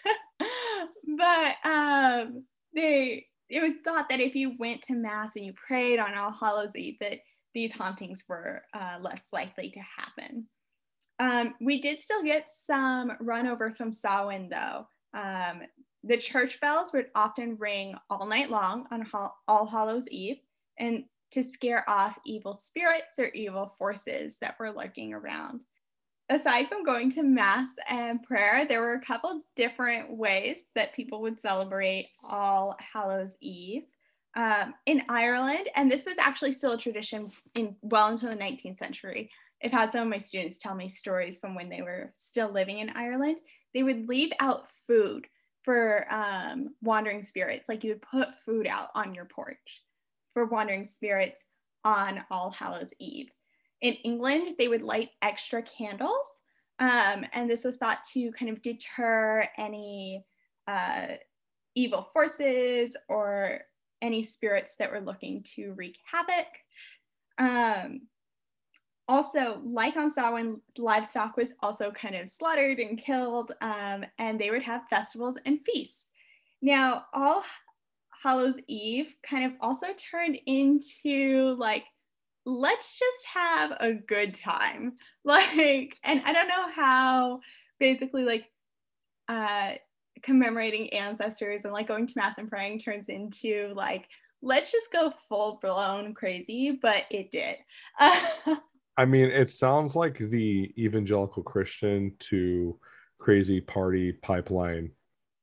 But um, they it was thought that if you went to Mass and you prayed on All Hallows' Eve, that these hauntings were uh, less likely to happen. Um, we did still get some run over from Samhain, though. Um, the church bells would often ring all night long on Ho- All Hallows' Eve, and to scare off evil spirits or evil forces that were lurking around. Aside from going to Mass and prayer, there were a couple different ways that people would celebrate All Hallows' Eve. Um, in Ireland, and this was actually still a tradition in well into the nineteenth century. I've had some of my students tell me stories from when they were still living in Ireland. They would leave out food for um, wandering spirits. Like you would put food out on your porch for wandering spirits on All Hallows' Eve. In England, they would light extra candles, um, and this was thought to kind of deter any uh, evil forces or any spirits that were looking to wreak havoc. Um, also, like on Samhain, livestock was also kind of slaughtered and killed, um, and they would have festivals and feasts. Now, All Hallows' Eve kind of also turned into like, let's just have a good time. Like, and I don't know how basically like uh, commemorating ancestors and like going to Mass and praying turns into like, let's just go full blown crazy, but it did. I mean, it sounds like the evangelical Christian to crazy party pipeline.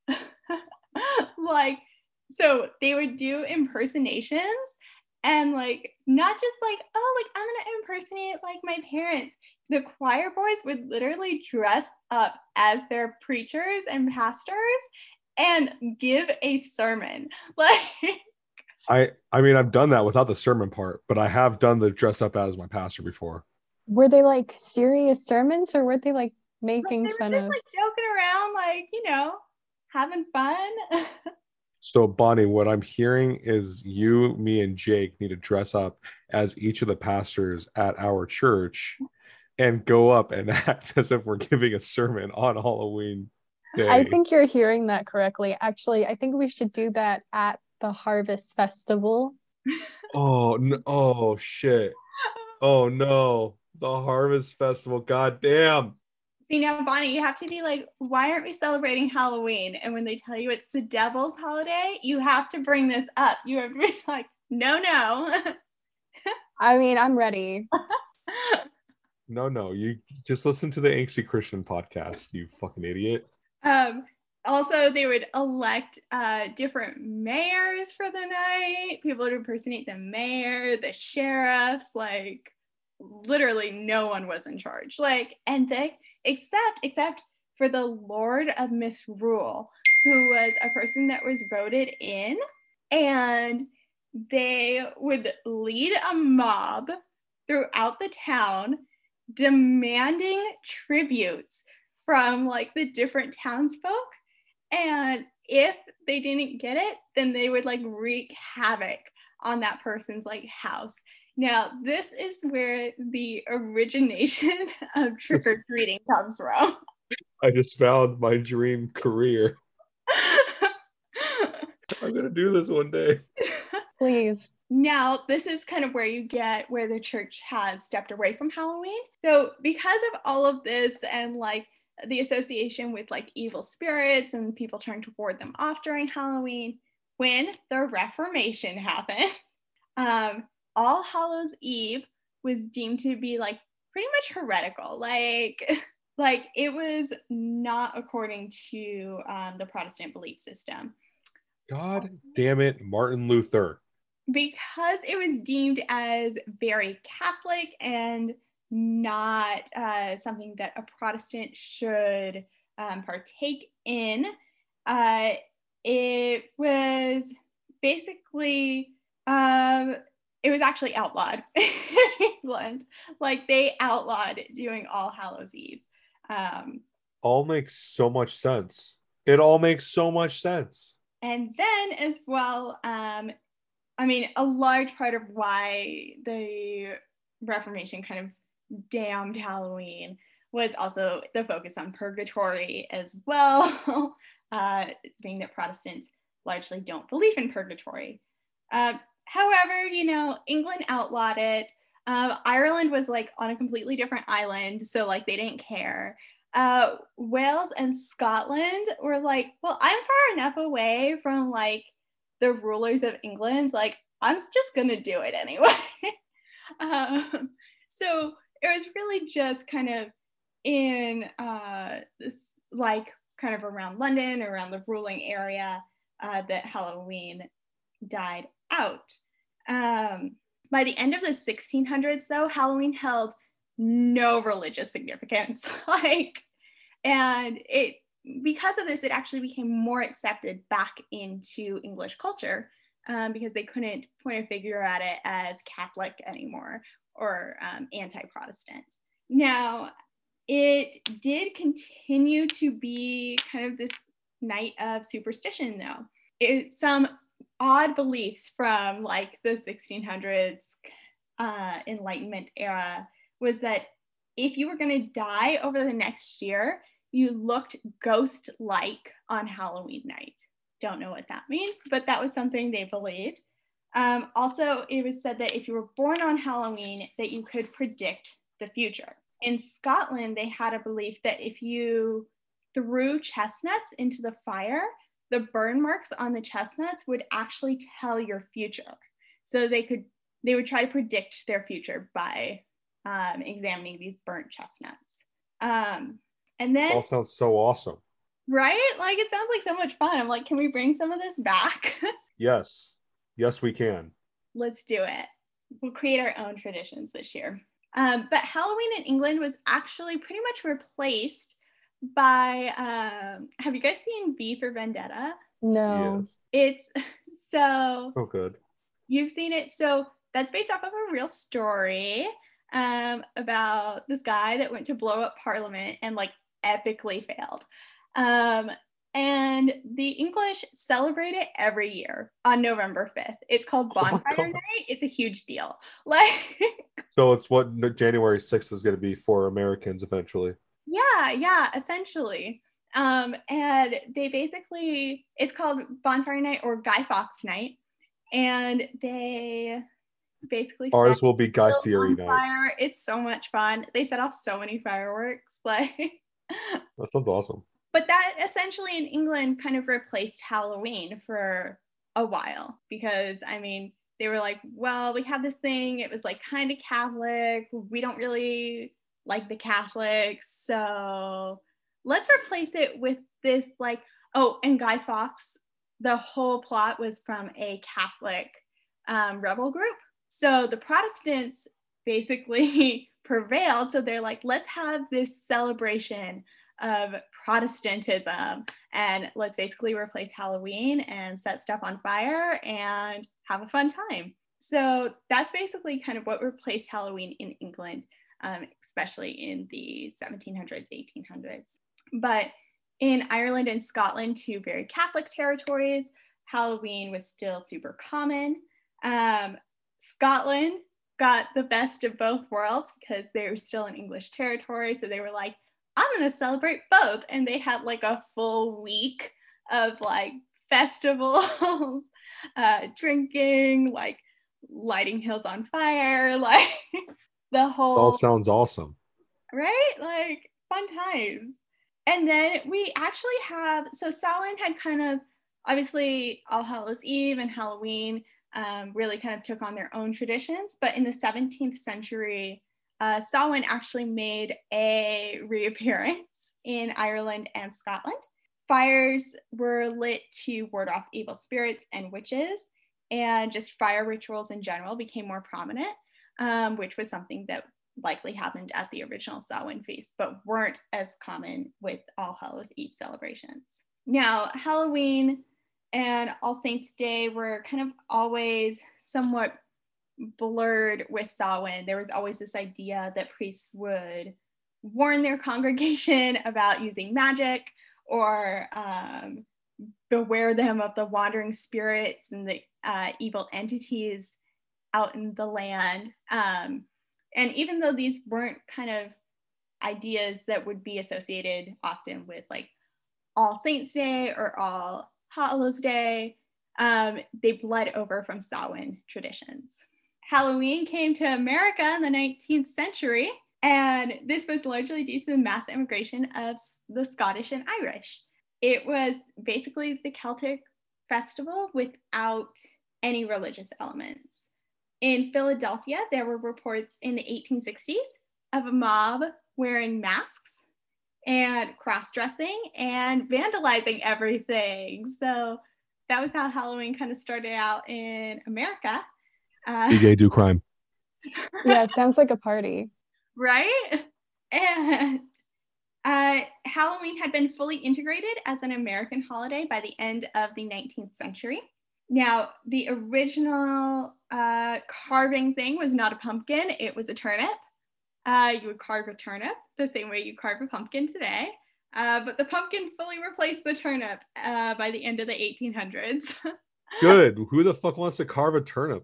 Like, so they would do impersonations, and like, not just like, oh, like I'm gonna impersonate like my parents. The choir boys would literally dress up as their preachers and pastors and give a sermon. Like, I I mean, I've done that without the sermon part, but I have done the dress up as my pastor before. Were they like serious sermons, or were they like making Like, they fun were just of. like joking around, like, you know, having fun. So, Bonnie, what I'm hearing is you, me, and Jake need to dress up as each of the pastors at our church and go up and act as if we're giving a sermon on Halloween Day. I think you're hearing that correctly. Actually, I think we should do that at the Harvest Festival. Oh, no, oh shit. Oh no. The Harvest Festival. God damn. See, now, Bonnie, you have to be like, why aren't we celebrating Halloween? And when they tell you it's the devil's holiday, you have to bring this up. You have to be like, no, no. I mean, I'm ready. No, no. You just listen to the Angsty Christian podcast, you fucking idiot. Um, also, they would elect uh, different mayors for the night. People would impersonate the mayor, the sheriffs, like literally no one was in charge. Like, and they, except, except for the Lord of Misrule, who was a person that was voted in, and they would lead a mob throughout the town demanding tributes from like the different townsfolk. And if they didn't get it, then they would like wreak havoc on that person's like house. Now, this is where the origination of trick-or-treating comes from. I just found my dream career. I'm gonna do this one day. Please. Now, this is kind of where you get where the church has stepped away from Halloween. So because of all of this and like the association with like evil spirits and people trying to ward them off during Halloween, when the Reformation happened, um, All Hallows Eve was deemed to be like pretty much heretical. Like, like it was not according to um, the Protestant belief system. God damn it, Martin Luther. Because it was deemed as very Catholic and not uh, something that a Protestant should um, partake in, uh, it was basically, um, it was actually outlawed in England. Like they outlawed doing All Hallows Eve. Um, all makes so much sense. It all makes so much sense. And then as well, um, I mean, a large part of why the Reformation kind of damned Halloween was also the focus on purgatory as well, uh, being that Protestants largely don't believe in purgatory. Uh, however, you know, England outlawed it. Uh, Ireland was like on a completely different island, so like they didn't care. Uh, Wales and Scotland were like, well, I'm far enough away from like the rulers of England, like I'm just gonna do it anyway. um, so it was really just kind of in uh, this, like kind of around London, around the ruling area, uh, that Halloween died out. Um, by the end of the sixteen hundreds, though, Halloween held no religious significance. like, and it because of this, it actually became more accepted back into English culture um, because they couldn't point a finger at it as Catholic anymore or um, anti-Protestant. Now, it did continue to be kind of this night of superstition, though. It, some odd beliefs from like the sixteen hundreds uh, Enlightenment era was that if you were going to die over the next year, you looked ghost-like on Halloween night. Don't know what that means, but that was something they believed. Um, also, it was said that if you were born on Halloween, that you could predict the future. In Scotland, they had a belief that if you threw chestnuts into the fire, the burn marks on the chestnuts would actually tell your future. So they could, they would try to predict their future by um, examining these burnt chestnuts. Um, and then, all sounds so awesome, right? Like it sounds like so much fun. I'm like, can we bring some of this back? yes, yes, we can. Let's do it. We'll create our own traditions this year. Um, but Halloween in England was actually pretty much replaced by, um, have you guys seen V for Vendetta? No. Yes. It's so, oh good. You've seen it. So that's based off of a real story um, about this guy that went to blow up Parliament and like epically failed. Um, and the English celebrate it every year on November fifth. It's called Bonfire Oh Night. It's a huge deal. Like, so it's what January sixth is going to be for Americans eventually. yeah, yeah, essentially. Um, and they basically, it's called Bonfire Night or Guy Fawkes Night. And they basically Ours set will be Guy Hill Fieri on night. fire. It's so much fun. They set off so many fireworks. Like, That sounds awesome. but that essentially in England kind of replaced Halloween for a while because, I mean, they were like, well, we have this thing. It was like kind of Catholic. We don't really like the Catholics. So let's replace it with this, like, oh, and Guy Fawkes, the whole plot was from a Catholic um, rebel group. So the Protestants basically prevailed. So they're like, let's have this celebration of Protestantism and let's basically replace Halloween and set stuff on fire and have a fun time. So that's basically kind of what replaced Halloween in England, um, especially in the seventeen hundreds, eighteen hundreds. But in Ireland and Scotland, two very Catholic territories, Halloween was still super common. Um, Scotland got the best of both worlds because they were still in English territory. So they were like, I'm going to celebrate both. And they had like a full week of like festivals, uh, drinking, like lighting hills on fire, like the whole. This all sounds awesome. Right? Like fun times. And then we actually have, so Samhain had kind of, obviously All Hallows Eve and Halloween um, really kind of took on their own traditions. But in the seventeenth century, uh, Samhain actually made a reappearance in Ireland and Scotland. Fires were lit to ward off evil spirits and witches, and just fire rituals in general became more prominent, um, which was something that likely happened at the original Samhain feast, but weren't as common with All Hallows Eve celebrations. Now, Halloween and All Saints Day were kind of always somewhat blurred with Samhain. There was always this idea that priests would warn their congregation about using magic or um, beware them of the wandering spirits and the uh, evil entities out in the land. Um, and even though these weren't kind of ideas that would be associated often with like All Saints Day or All Hallows Day, um, they bled over from Samhain traditions. Halloween came to America in the nineteenth century, and this was largely due to the mass immigration of the Scottish and Irish. It was basically the Celtic festival without any religious elements. In Philadelphia, there were reports in the eighteen sixties of a mob wearing masks and cross-dressing and vandalizing everything. So that was how Halloween kind of started out in America. Uh, Be gay, do crime. Yeah, it sounds like a party. Right? And uh, Halloween had been fully integrated as an American holiday by the end of the nineteenth century. Now, the original uh, carving thing was not a pumpkin, it was a turnip. Uh, you would carve a turnip the same way you carve a pumpkin today. Uh, but the pumpkin fully replaced the turnip uh, by the end of the eighteen hundreds. Good. Who the fuck wants to carve a turnip?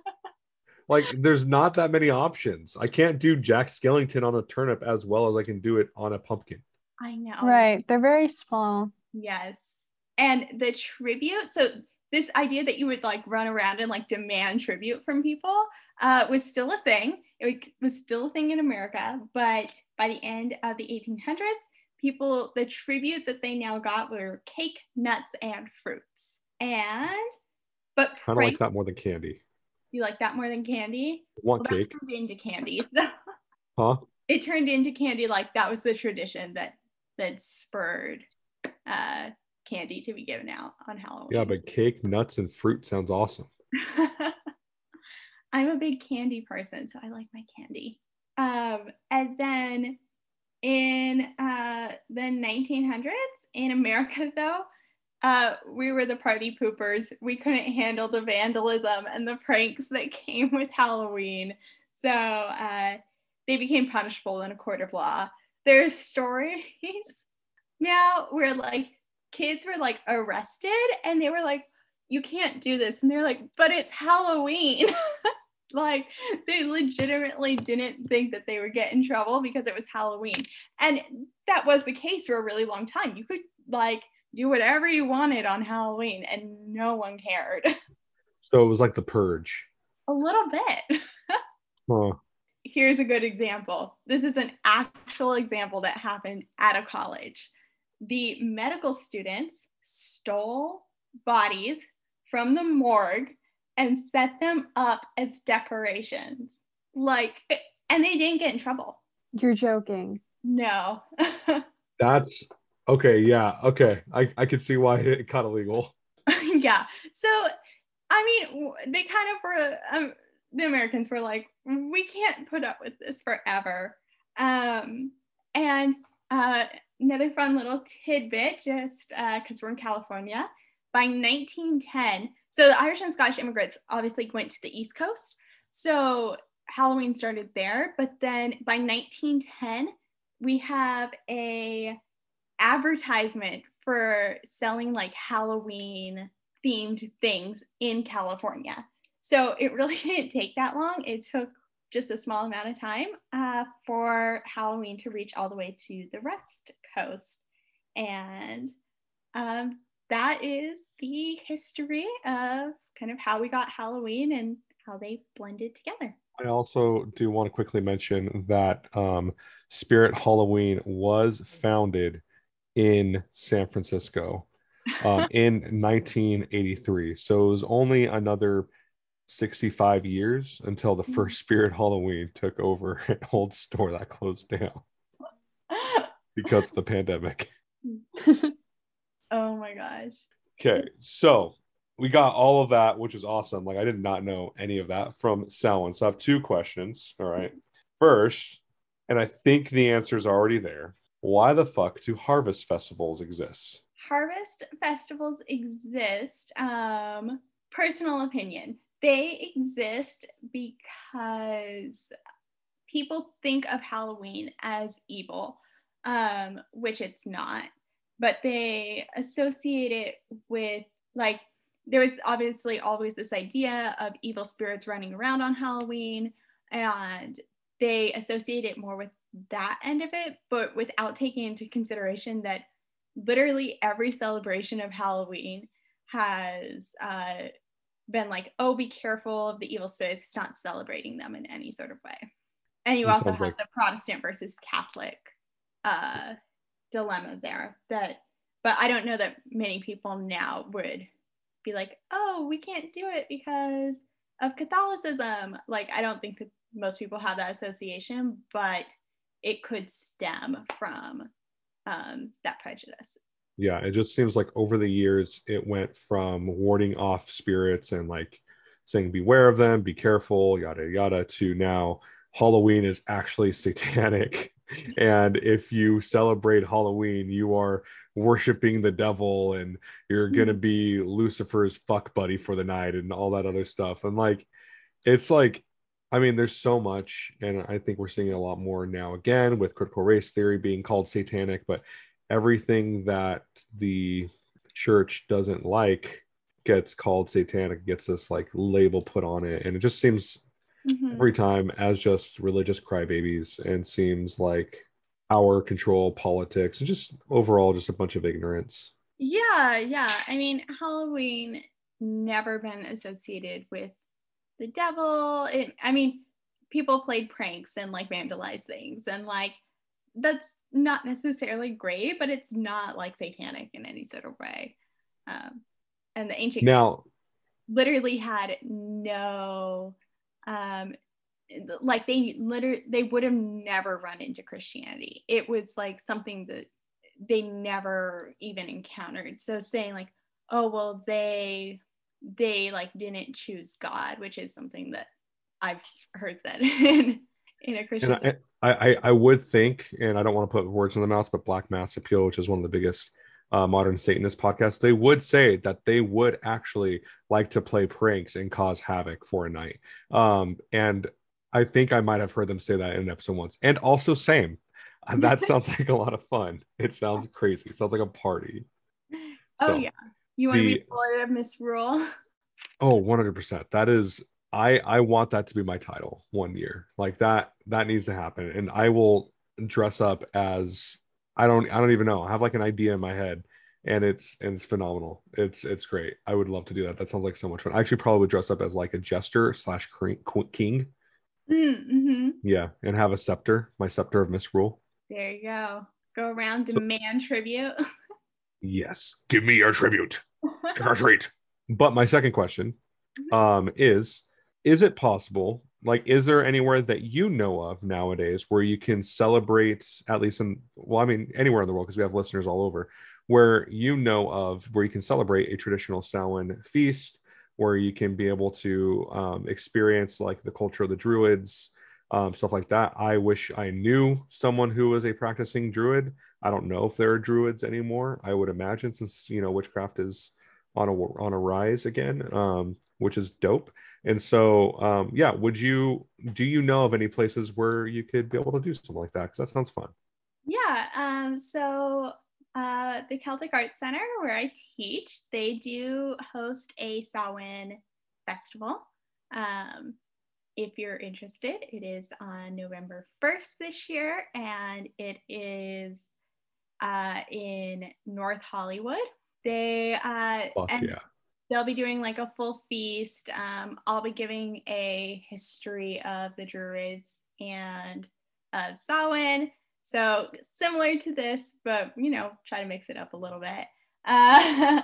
Like, there's not that many options. I can't do Jack Skellington on a turnip as well as I can do it on a pumpkin. I know. Right. They're very small. Yes. And the tribute, so this idea that you would like run around and like demand tribute from people uh, was still a thing. It was still a thing in America. But by the end of the eighteen hundreds, people, the tribute that they now got were cake, nuts, and fruits. And, but I don't like that more than candy. You like that more than candy? I want well, cake. That turned into candy. So huh? It turned into candy. Like that was the tradition that that spurred uh, candy to be given out on Halloween. Yeah, but cake, nuts, and fruit sounds awesome. I'm a big candy person, so I like my candy. Um, and then in uh, the nineteen hundreds in America, though, Uh, we were the party poopers. We couldn't handle the vandalism and the pranks that came with Halloween. So uh, they became punishable in a court of law. there's stories now where like kids were like arrested and they were like, you can't do this. And they're like, but it's Halloween. Like they legitimately didn't think that they would get in trouble because it was Halloween. And that was the case for a really long time. You could like do whatever you wanted on Halloween and no one cared. So it was like the purge. A little bit. Huh. Here's a good example. This is an actual example that happened at a college. The medical students stole bodies from the morgue and set them up as decorations. Like, and they didn't get in trouble. You're joking. No. That's okay. Yeah. Okay. I, I could see why it got illegal. Yeah. So, I mean, they kind of were, um, the Americans were like, we can't put up with this forever. Um, and uh, another fun little tidbit, just because uh, we're in California, by nineteen ten, so the Irish and Scottish immigrants obviously went to the East Coast. So Halloween started there. But then by nineteen ten, we have a advertisement for selling like Halloween themed things in California. So it really didn't take that long. It took just a small amount of time uh, for Halloween to reach all the way to the West Coast. And um, that is the history of kind of how we got Halloween and how they blended together. I also do want to quickly mention that um, Spirit Halloween was founded in San Francisco um, in nineteen eighty-three. So it was only another sixty-five years until the first Spirit Halloween took over an old store that closed down because of the pandemic. Oh my gosh. Okay, so we got all of that, which is awesome. Like I did not know any of that from Selwyn. So I have two questions. All right. First, and I think the answer is already there. Why the fuck do harvest festivals exist? Harvest festivals exist. Um, personal opinion. They exist because people think of Halloween as evil, um, which it's not. But they associate it with, like, there was obviously always this idea of evil spirits running around on Halloween, and they associate it more with that end of it, but without taking into consideration that literally every celebration of Halloween has uh, been like, oh, be careful of the evil spirits, it's not celebrating them in any sort of way. And you It also sounds have like- the Protestant versus Catholic uh, dilemma there. That, but I don't know that many people now would be like, oh, we can't do it because of Catholicism. Like, I don't think that most people have that association, but it could stem from um, that prejudice. Yeah, it just seems like over the years it went from warding off spirits and like saying beware of them, be careful, yada yada, to now Halloween is actually satanic. And if you celebrate Halloween, you are worshiping the devil and you're gonna be Lucifer's fuck buddy for the night and all that other stuff. And like, it's like, I mean, there's so much, and I think we're seeing a lot more now again with critical race theory being called satanic, but everything that the church doesn't like gets called satanic, gets this like label put on it. And it just seems mm-hmm. every time as just religious crybabies, and seems like power, control, politics, and just overall just a bunch of ignorance. Yeah, yeah. I mean, Halloween never been associated with the devil. It, I mean, people played pranks and like vandalized things, and like that's not necessarily great, but it's not like satanic in any sort of way. Um, and the ancient now literally had no, um, like they literally they would have never run into Christianity. It was like something that they never even encountered. So saying like, oh well, they they like didn't choose God, which is something that I've heard said in, in a Christian. And I, I, I would think, and I don't want to put words in the mouth, but Black Mass Appeal, which is one of the biggest uh, modern Satanist podcasts, they would say that they would actually like to play pranks and cause havoc for a night. Um, and I think I might have heard them say that in an episode once. And also, same, That sounds like a lot of fun. It sounds crazy. It sounds like a party. Oh So, yeah. You want to the- be Florida Misrule? Oh, one hundred percent. That is, I I want that to be my title one year. Like that that needs to happen. And I will dress up as I don't I don't even know. I have like an idea in my head, and it's and it's phenomenal. It's it's great. I would love to do that. That sounds like so much fun. I actually probably would dress up as like a jester slash cre- king. Mm-hmm. Yeah, and have a scepter, my scepter of misrule. There you go. Go around, demand tribute. Yes, give me your tribute. Trick or treat. But my second question um, is: Is it possible? Like, is there anywhere that you know of nowadays where you can celebrate, at least in, well, I mean, anywhere in the world, because we have listeners all over, where you know of where you can celebrate a traditional Samhain feast, where you can be able to um, experience like the culture of the Druids, um, stuff like that. I wish I knew someone who was a practicing Druid. I don't know if there are Druids anymore. I would imagine, since, you know, witchcraft is on a on a rise again, um, which is dope. And so, um, yeah, would you do you know of any places where you could be able to do something like that? Because that sounds fun. Yeah. Um, so uh, the Celtic Arts Center, where I teach, they do host a Samhain festival. Um, if you're interested, it is on November first this year, and it is uh, in North Hollywood. They uh, Fuck and yeah. they'll be doing like a full feast. Um, I'll be giving a history of the Druids and of Samhain. So similar to this, but, you know, try to mix it up a little bit. Uh,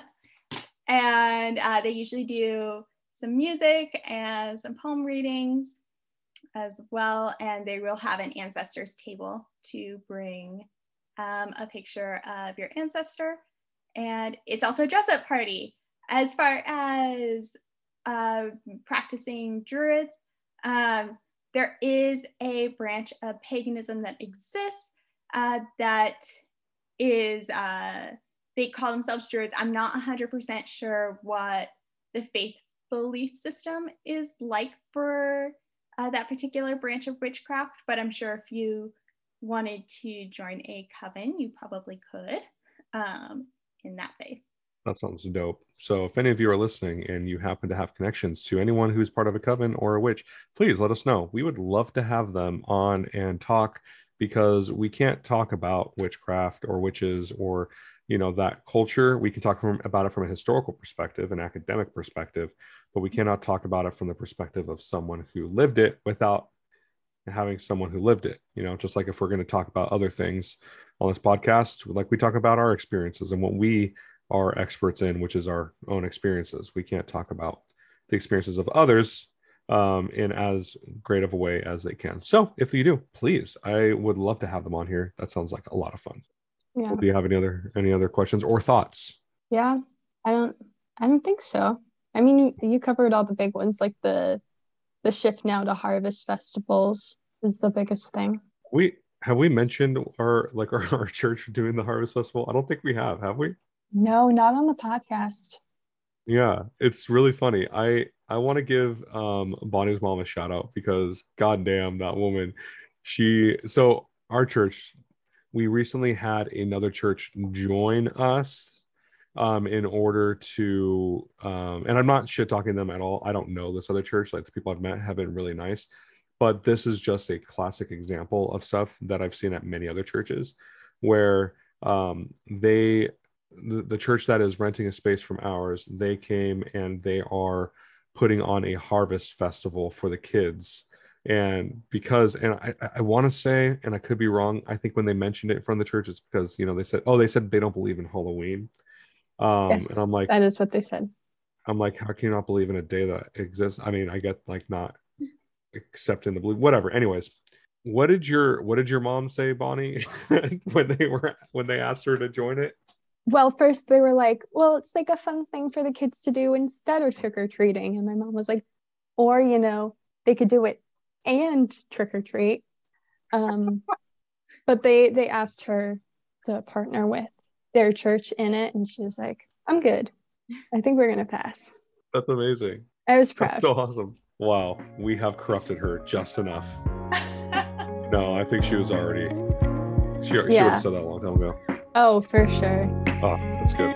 and uh, they usually do some music and some poem readings as well. And they will have an ancestors table to bring um, a picture of your ancestor. And it's also a dress-up party. As far as uh, practicing Druids, um, there is a branch of paganism that exists uh, that is, uh, they call themselves Druids. I'm not one hundred percent sure what the faith belief system is like for uh, that particular branch of witchcraft, but I'm sure if you wanted to join a coven, you probably could um, in that faith. That sounds dope. So if any of you are listening and you happen to have connections to anyone who's part of a coven or a witch, please let us know. We would love to have them on and talk, because we can't talk about witchcraft or witches or, you know, that culture. We can talk from, about it from a historical perspective, an academic perspective, but we cannot talk about it from the perspective of someone who lived it without having someone who lived it. You know, just like if we're going to talk about other things on this podcast, like we talk about our experiences and what we are experts in, which is our own experiences. We can't talk about the experiences of others um, in as great of a way as they can. So if you do, please, I would love to have them on here. That sounds like a lot of fun. Yeah. Do you have any other any other questions or thoughts? Yeah. I don't I don't think so. I mean, you, you covered all the big ones, like the the shift now to harvest festivals is the biggest thing. We have we mentioned our like our, our church doing the harvest festival? I don't think we have. Have we? No, not on the podcast. Yeah, it's really funny. I I want to give um Bonnie's mom a shout out, because goddamn, that woman, she so our church, we recently had another church join us um in order to um and I'm not shit talking them at all. I don't know this other church. Like, the people I've met have been really nice, but this is just a classic example of stuff that I've seen at many other churches, where um they the, the church that is renting a space from ours, they came and they are putting on a harvest festival for the kids. And because, and I, I want to say, and I could be wrong, I think when they mentioned it from the church, it's because, you know, they said, oh, they said they don't believe in Halloween. Um, Yes, and I'm like, that is what they said. I'm like, how can you not believe in a day that exists? I mean, I get like not accepting the belief, whatever. Anyways, what did your what did your mom say, Bonnie, when they were when they asked her to join it? Well, first they were like, well, it's like a fun thing for the kids to do instead of trick-or-treating. And my mom was like, or, you know, they could do it and trick-or-treat. Um, but they they asked her to partner with their church in it. And she's like, I'm good. I think we're going to pass. That's amazing. I was proud. That's so awesome. Wow, we have corrupted her just enough. No, I think she was already She, she would Yeah. have said that a long time ago. Oh, for sure. Oh, that's good.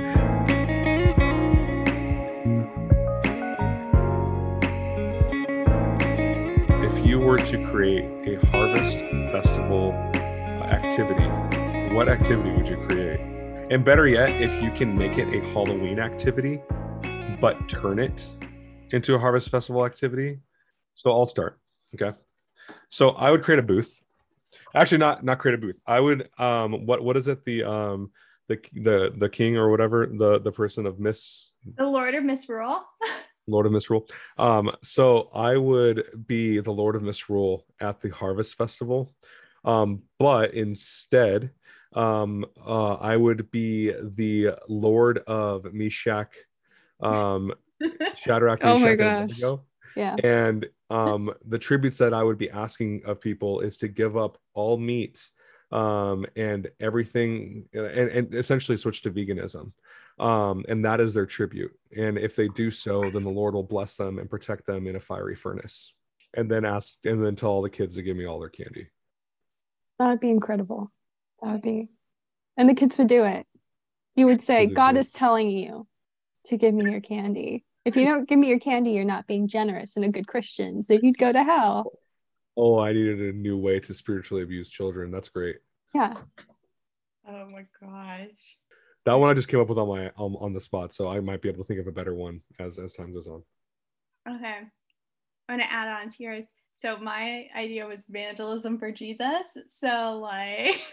If you were to create a harvest festival uh, activity, what activity would you create? And better yet, if you can make it a Halloween activity, but turn it into a harvest festival activity. So I'll start. Okay. So I would create a booth. Actually, not not create a booth. I would um what what is it? The um the the the king or whatever, the the person of Miss The Lord of Misrule. Lord of Misrule. Um, so I would be the Lord of Misrule at the Harvest Festival. Um, but instead, um, uh, I would be the Lord of Meshach, um, Shadrach, Oh my Meshach, and gosh. Abednego. Yeah. And um, the tributes that I would be asking of people is to give up all meat um, and everything, and, and essentially switch to veganism. Um, and that is their tribute. And if they do so, then the Lord will bless them and protect them in a fiery furnace. And then ask, and then tell all the kids to give me all their candy. That would be incredible. That would be. And the kids would do it. You would say, Kids would God do it. is telling you to give me your candy. If you don't give me your candy, you're not being generous and a good Christian. So you'd go to hell. Oh, I needed a new way to spiritually abuse children. That's great. Yeah. Oh my gosh. That one I just came up with on my on, on the spot, so I might be able to think of a better one as as time goes on. Okay. I'm going to add on to yours. So my idea was vandalism for Jesus. So like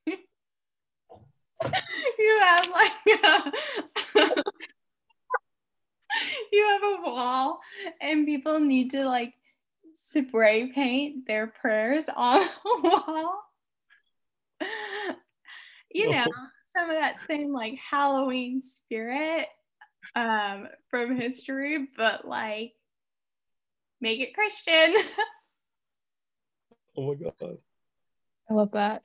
you have like a, you have a wall and people need to like spray paint their prayers on the wall. You know, some of that same like Halloween spirit um from history, but like make it Christian. Oh my god. I love that.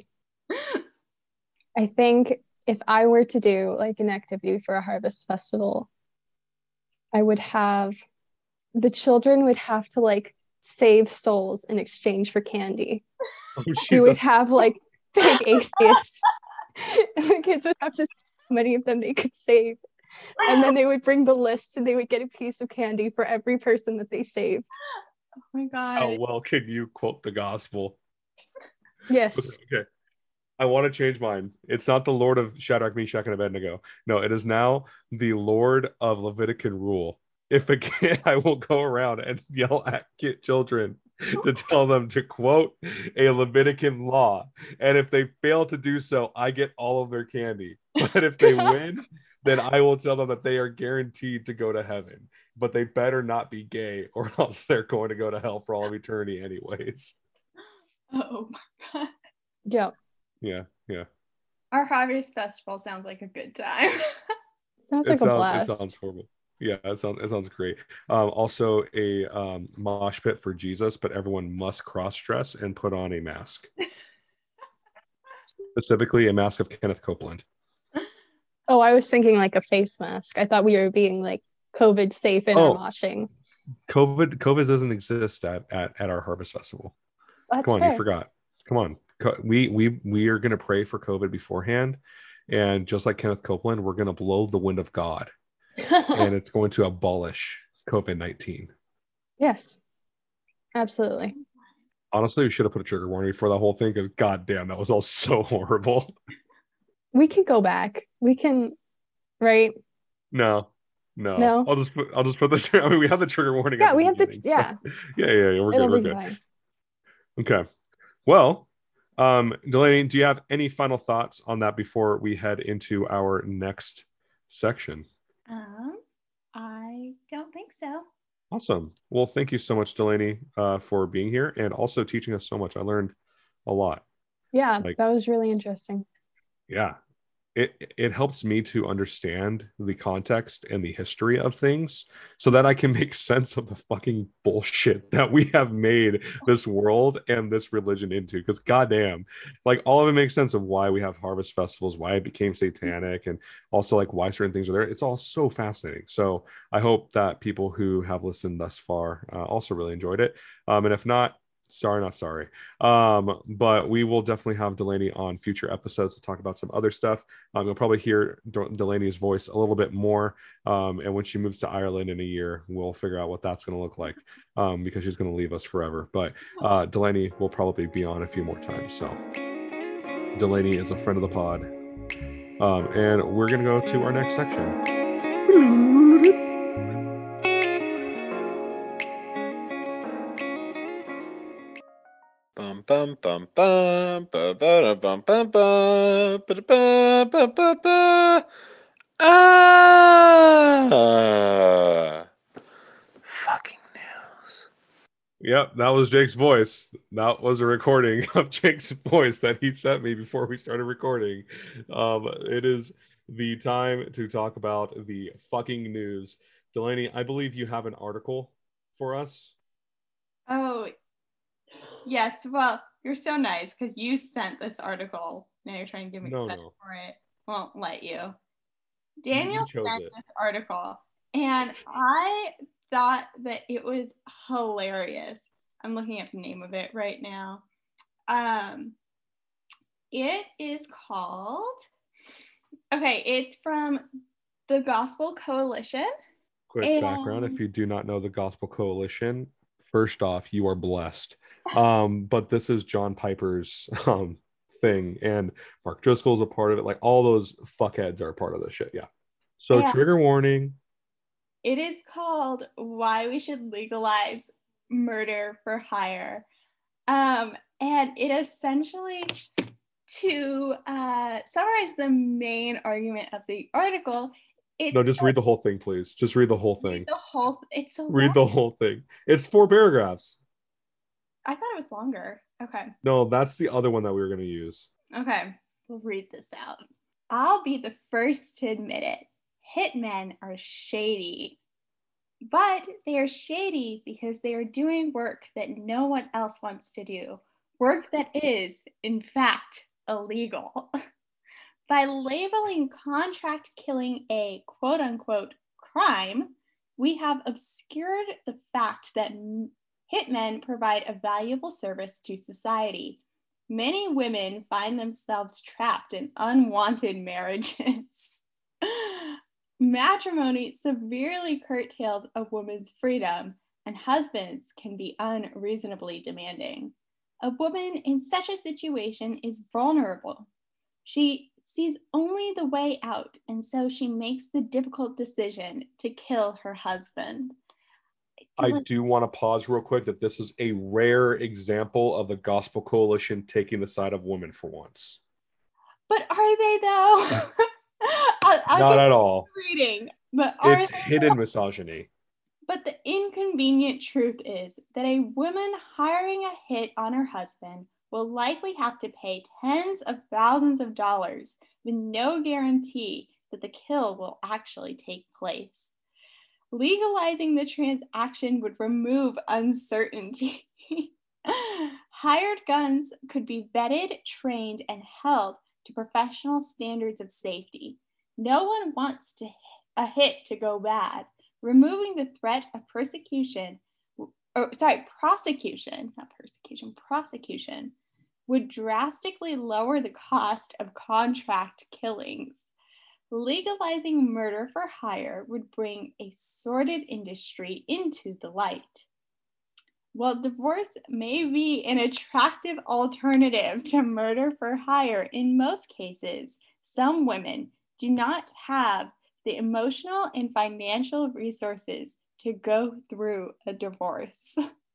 I think if I were to do like an activity for a harvest festival, I would have the children would have to like save souls in exchange for candy. Oh, We would Jesus. have like fake atheists. And the kids would have to how many of them they could save. And then they would bring the list and they would get a piece of candy for every person that they saved. Oh my god. How well can you quote the gospel? Yes. Okay. I want to change mine. It's not the Lord of Shadrach, Meshach, and Abednego. No, it is now the Lord of Levitican rule. If again, I will go around and yell at kid children to tell them to quote a Levitican law. And if they fail to do so, I get all of their candy. But if they win, then I will tell them that they are guaranteed to go to heaven. But they better not be gay or else they're going to go to hell for all of eternity anyways. Oh my god. Yeah. Yeah, yeah. Our Harvest Festival sounds like a good time. Sounds It like a sounds, blast. it sounds horrible. Yeah, it sounds it sounds great. Um, also a um, mosh pit for Jesus, but everyone must cross dress and put on a mask. Specifically, a mask of Kenneth Copeland. Oh, I was thinking like a face mask. I thought we were being like COVID safe in Oh. our moshing. COVID COVID doesn't exist at at, at our Harvest Festival. That's Come on, fair. you forgot. Come on, Co- we we we are gonna pray for COVID beforehand, and just like Kenneth Copeland, we're gonna blow the wind of God, and it's going to abolish COVID nineteen. Yes. Absolutely. Honestly, we should have put a trigger warning before that whole thing because goddamn, that was all so horrible. We can go back. We can, right? No, no, No? I'll just put I'll just put this. I mean, we have the trigger warning. Yeah, at the we have the beginning, so- yeah. yeah, yeah, yeah. We're good. It'll We're be good. fine. Okay. Well, um, Delaney, do you have any final thoughts on that before we head into our next section? Um, I don't think so. Awesome. Well, thank you so much, Delaney, uh, for being here and also teaching us so much. I learned a lot. Yeah, Like- that was really interesting. Yeah. It it helps me to understand the context and the history of things so that I can make sense of the fucking bullshit that we have made this world and this religion into. Because goddamn, like all of it makes sense of why we have harvest festivals, why it became satanic, and also like why certain things are there. It's all so fascinating. So I hope that people who have listened thus far uh, also really enjoyed it. Um, and if not, sorry, not sorry. Um, but we will definitely have Delaney on future episodes to talk about some other stuff. Um, you'll probably hear De- Delaney's voice a little bit more. Um, and when she moves to Ireland in a year, we'll figure out what that's going to look like, um, because she's going to leave us forever. But uh, Delaney will probably be on a few more times. So Delaney is a friend of the pod. Um, and we're going to go to our next section. Bum bum bum bum ba ba da bum bum ba ba da ba ba ba ba. Ah, fucking news. Yep, that was Jake's voice. That was a recording of Jake's voice that he sent me before we started recording. Um, it is the time to talk about the fucking news. Delaney, I believe you have an article for us. Oh, yes. Well, you're so nice because you sent this article. Now you're trying to give me No, credit no. for it. Won't let you. You, Daniel you chose sent it. this article, and I thought that it was hilarious. I'm looking at the name of it right now. Um, it is called, okay, it's from the Gospel Coalition. Quick And- background, if you do not know the Gospel Coalition, first off, you are blessed. Um, but this is John Piper's um thing, and Mark Driscoll is a part of it. Like, all those fuckheads are a part of this shit. Yeah. So Yeah. trigger warning. It is called Why We Should Legalize Murder for Hire. Um, and it essentially, to uh, summarize the main argument of the article, it's No, just read the whole thing, please. Just read the whole thing. read the whole. It's so Read long. the whole thing. It's four paragraphs. I thought it was longer. Okay. No, that's the other one that we were going to use. Okay. We'll read this out. I'll be the first to admit it. Hitmen are shady. But they are shady because they are doing work that no one else wants to do. Work that is, in fact, illegal. By labeling contract killing a quote-unquote crime, we have obscured the fact that hitmen provide a valuable service to society. Many women find themselves trapped in unwanted marriages. Matrimony severely curtails a woman's freedom, and husbands can be unreasonably demanding. A woman in such a situation is vulnerable. She sees only the way out, and so she makes the difficult decision to kill her husband. I do want to pause real quick that this is a rare example of the Gospel Coalition taking the side of women for once. But are they, though? I'll, I'll Not at all. Reading, but are it's they, hidden though? misogyny. But the inconvenient truth is that a woman hiring a hit on her husband will likely have to pay tens of thousands of dollars with no guarantee that the kill will actually take place. Legalizing the transaction would remove uncertainty. Hired guns could be vetted, trained, and held to professional standards of safety. No one wants to, a hit to go bad. Removing the threat of persecution, or sorry, prosecution, not persecution, prosecution, would drastically lower the cost of contract killings. Legalizing murder for hire would bring a sordid industry into the light. While divorce may be an attractive alternative to murder for hire in most cases, some women do not have the emotional and financial resources to go through a divorce.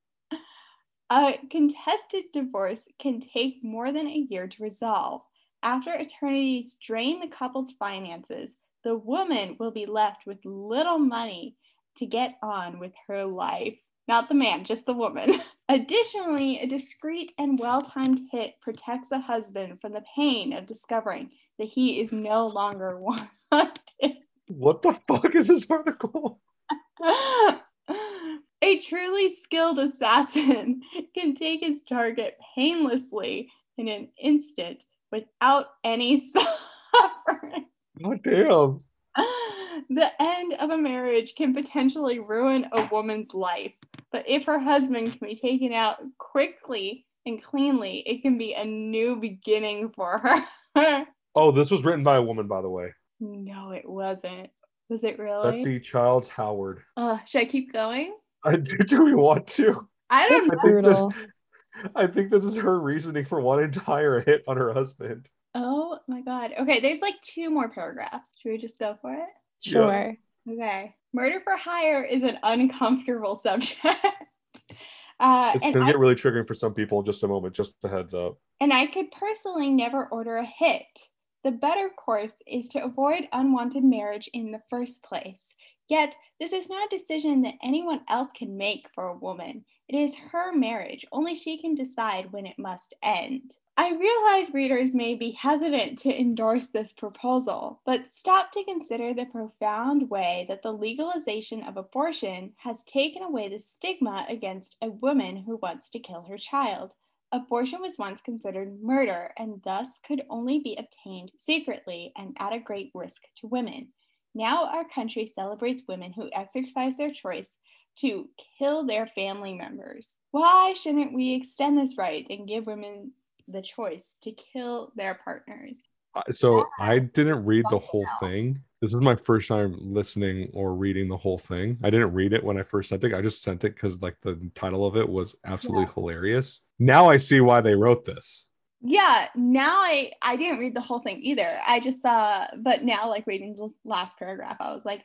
A contested divorce can take more than a year to resolve. After attorneys drain the couple's finances, the woman will be left with little money to get on with her life. Not the man, just the woman. Additionally, a discreet and well-timed hit protects a husband from the pain of discovering that he is no longer wanted. What the fuck is this article? A truly skilled assassin can take his target painlessly in an instant without any suffering. God damn. The end of a marriage can potentially ruin a woman's life, but if her husband can be taken out quickly and cleanly, it can be a new beginning for her. Oh, this was written by a woman, by the way. No, it wasn't. Was it really? Betsy Childs Howard. Uh, should I keep going? I do, do we want to? I don't I know. think, Brutal. this, I think this is her reasoning for wanting to hire a hit on her husband. Oh my God. Okay, there's like two more paragraphs. Should we just go for it? Sure. Okay. Murder for hire is an uncomfortable subject. uh, It's and, going to I, get really triggering for some people. Just a moment, just a heads up. and I could personally never order a hit. The better course is to avoid unwanted marriage in the first place. Yet, this is not a decision that anyone else can make for a woman. It is her marriage. Only she can decide when it must end. I realize readers may be hesitant to endorse this proposal, but stop to consider the profound way that the legalization of abortion has taken away the stigma against a woman who wants to kill her child. Abortion was once considered murder and thus could only be obtained secretly and at a great risk to women. Now our country celebrates women who exercise their choice to kill their family members. Why shouldn't we extend this right and give women the choice to kill their partners? So I didn't read the whole thing. This is my first time listening or reading the whole thing. I didn't read it when I first sent it. I just sent it because like the title of it was absolutely yeah. hilarious. Now I see why they wrote this. Yeah, now I I didn't read the whole thing either. I just saw, but now like reading the last paragraph, I was like,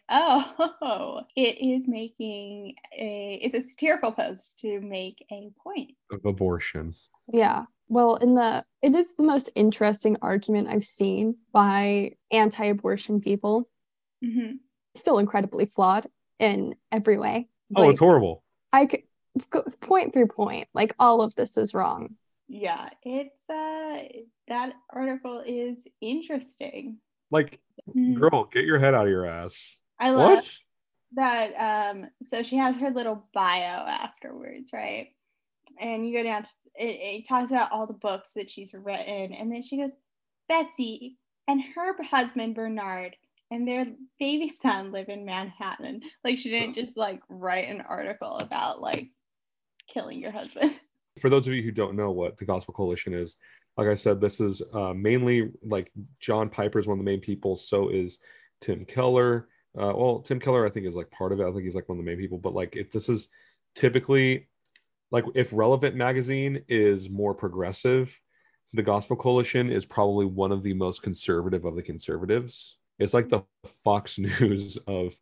oh, it is making a it's a satirical post to make a point of abortion. Yeah. Well, in the it is the most interesting argument I've seen by anti-abortion people. Mm-hmm. Still incredibly flawed in every way. Oh, like, it's horrible. I could go point through point. Like all of this is wrong. Yeah, it's uh that article is interesting. Like, mm-hmm. girl, get your head out of your ass. I love what? that. Um, so she has her little bio afterwards, right? And you go down to it, it talks about all the books that she's written, and then she goes, Betsy and her husband Bernard and their baby son live in Manhattan. Like she didn't just like write an article about like killing your husband. For those of you who don't know what the Gospel Coalition is, like I said, this is uh, mainly like John Piper is one of the main people. So is Tim Keller. Uh, well, Tim Keller, I think, is like part of it. I think he's like one of the main people. But like, if this is typically like if Relevant Magazine is more progressive, the Gospel Coalition is probably one of the most conservative of the conservatives. It's like the Fox News of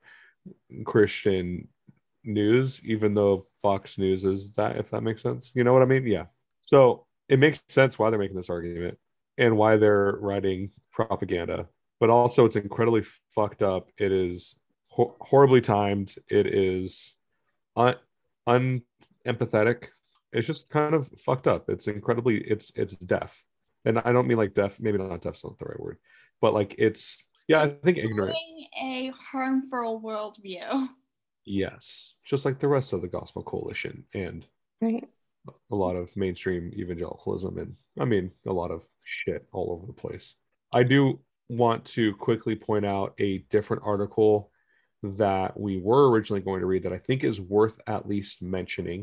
Christian news, even though Fox News is that, if that makes sense. You know what I mean? Yeah. So it makes sense why they're making this argument and why they're writing propaganda. But also it's incredibly fucked up. It is ho- horribly timed. It is un- unempathetic. It's just kind of fucked up. It's incredibly, it's it's deaf. And I don't mean like deaf, maybe not deaf's not the right word, but like it's, yeah, I think ignorant. A harmful worldview. Yes, just like the rest of the Gospel Coalition and right. a lot of mainstream evangelicalism and, I mean, a lot of shit all over the place. I do want to quickly point out a different article that we were originally going to read that I think is worth at least mentioning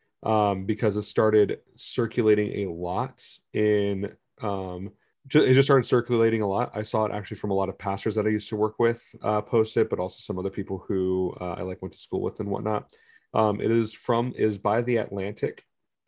um, because it started circulating a lot in... Um, it just started circulating a lot. I saw it actually from a lot of pastors that I used to work with uh, post it, but also some other people who uh, I like went to school with and whatnot. Um, it is from is by The Atlantic,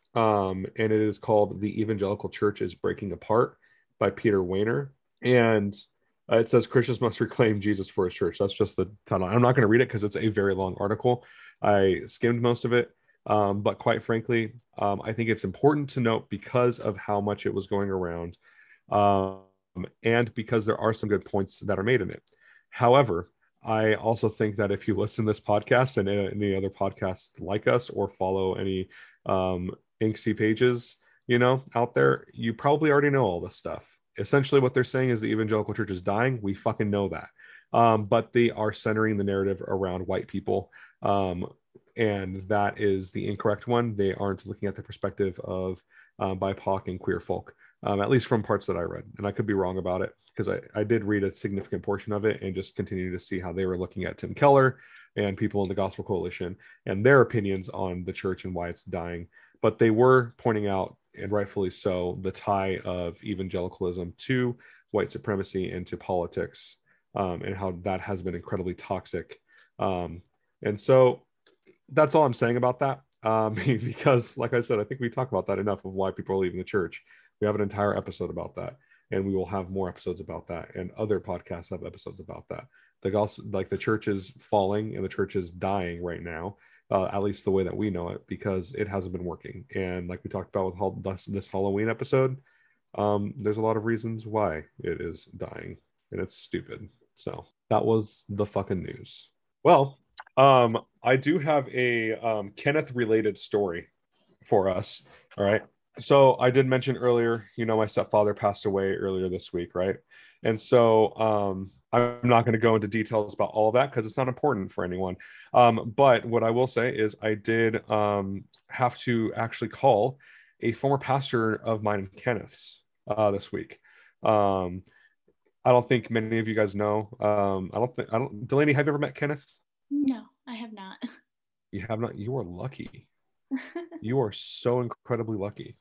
um, and it is called "The Evangelical Church is Breaking Apart" by Peter Weiner, and uh, it says Christians must reclaim Jesus for his church. That's just the title. I'm not going to read it because it's a very long article. I skimmed most of it, um, but quite frankly, um, I think it's important to note because of how much it was going around. Um, and because there are some good points that are made in it. However, I also think that if you listen to this podcast and any other podcasts like us or follow any um, Inksy pages, you know, out there, you probably already know all this stuff. Essentially what they're saying is the evangelical church is dying. We fucking know that. Um, but they are centering the narrative around white people. Um, and that is the incorrect one. They aren't looking at the perspective of uh, B I P O C and queer folk. um, at least from parts that I read. And I could be wrong about it because I, I did read a significant portion of it and just continue to see how they were looking at Tim Keller and people in the Gospel Coalition and their opinions on the church and why it's dying. But they were pointing out, and rightfully so, the tie of evangelicalism to white supremacy and to politics, um, and how that has been incredibly toxic. Um, and so that's all I'm saying about that. Um, because, like I said, I think we talked about that enough of why people are leaving the church. We have an entire episode about that, and we will have more episodes about that, and other podcasts have episodes about that. The gospel, like the church is falling and the church is dying right now, uh, at least the way that we know it, because it hasn't been working. And like we talked about with this, this Halloween episode, um, there's a lot of reasons why it is dying, and it's stupid. So that was the fucking news. Well, um, I do have a um, Kenneth related story for us. All right. So I did mention earlier, you know, my stepfather passed away earlier this week, right? And so um, I'm not going to go into details about all that because it's not important for anyone. Um, but what I will say is I did um, have to actually call a former pastor of mine and Kenneth's uh, this week. Um, I don't think many of you guys know. Um, I don't think, I don't, Delaney, have you ever met Kenneth? No, I have not. You have not? You are lucky. You are so incredibly lucky.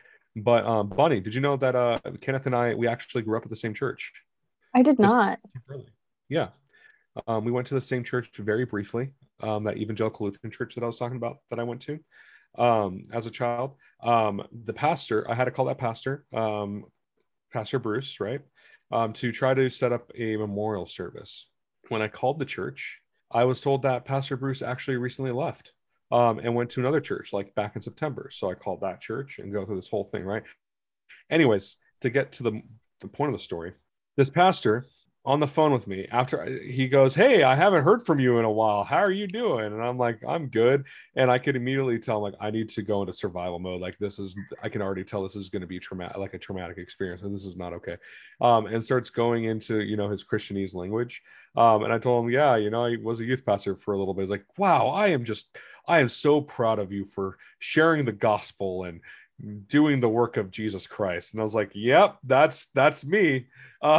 But um, Bonnie, did you know that uh, Kenneth and I, we actually grew up at the same church? I did Just not. really. Yeah. Um, we went to the same church very briefly, um, that evangelical Lutheran church that I was talking about that I went to um, as a child. Um, the pastor, I had to call that pastor, um, Pastor Bruce, right, um, to try to set up a memorial service. When I called the church, I was told that Pastor Bruce actually recently left um, and went to another church like back in September. So I called that church and go through this whole thing, right? Anyways, to get to the, the point of the story, this pastor on the phone with me after he goes, "Hey, I haven't heard from you in a while. How are you doing?" And I'm like, "I'm good." And I could immediately tell him, like, I need to go into survival mode. Like, this is, I can already tell this is going to be traumatic, like a traumatic experience. And this is not okay. Um, and starts going into, you know, his Christianese language. Um, and I told him, yeah, you know, I was a youth pastor for a little bit. He's like, "Wow, I am just, I am so proud of you for sharing the gospel and doing the work of Jesus Christ." And I was like, "Yep, that's, that's me." Uh,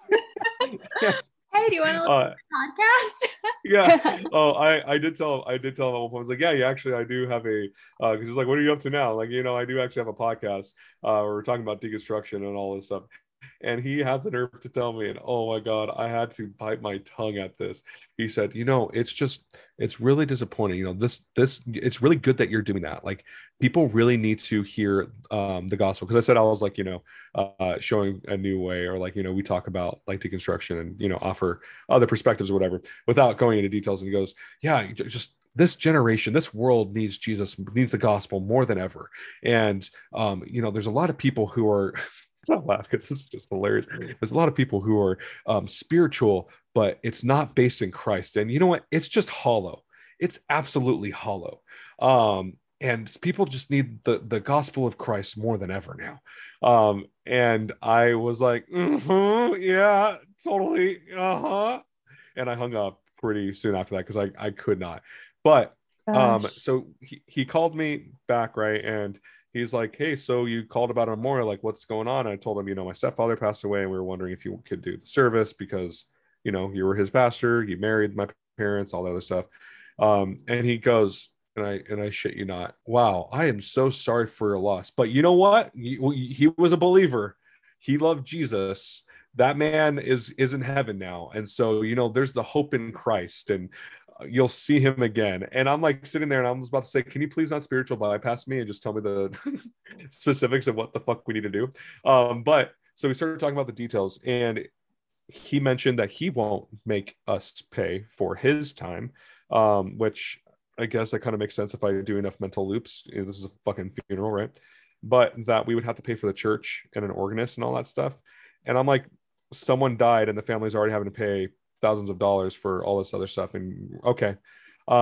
Hey, do you want to look uh, at the podcast? yeah. Oh, I, I did tell I did tell him at one point. I was like, "Yeah, yeah, actually, I do have a." Uh, because he's like, "What are you up to now?" Like, you know, I do actually have a podcast. Uh, where we're talking about deconstruction and all this stuff. And he had the nerve to tell me, and oh my God, I had to bite my tongue at this. He said, "You know, it's just, it's really disappointing. You know, this, this, it's really good that you're doing that. Like, people really need to hear um, the gospel." Because I said I was like, you know, uh, showing a new way, or like, you know, we talk about like deconstruction and, you know, offer other perspectives or whatever, without going into details. And he goes, "Yeah, just this generation, this world needs Jesus, needs the gospel more than ever. And um, you know, there's a lot of people who are." Not laugh because this is just hilarious. There's a lot of people who are um, spiritual, but it's not based in Christ. And you know what? It's just hollow. It's absolutely hollow. Um, and people just need the, the gospel of Christ more than ever now. Um, and I was like, mm-hmm, yeah, totally. Uh-huh. And I hung up pretty soon after that because I, I could not. But um, Gosh. so he, he called me back, right? And he's like, "Hey, so you called about a memorial, like what's going on?" And I told him, you know, my stepfather passed away and we were wondering if you could do the service because, you know, you were his pastor, you married my parents, all that other stuff. Um, and he goes, and I, and I shit you not, "Wow, I am so sorry for your loss. But you know what? He, he was a believer. He loved Jesus. That man is, is in heaven now. And so, you know, there's the hope in Christ and you'll see him again." And I'm like sitting there and I was about to say, "Can you please not spiritual bypass me and just tell me the specifics of what the fuck we need to do?" Um, but so we started talking about the details, and he mentioned that he won't make us pay for his time, um, which I guess that kind of makes sense if I do enough mental loops. You know, this is a fucking funeral, right? But that we would have to pay for the church and an organist and all that stuff. And I'm like, someone died and the family's already having to pay thousands of dollars for all this other stuff. And okay. Um,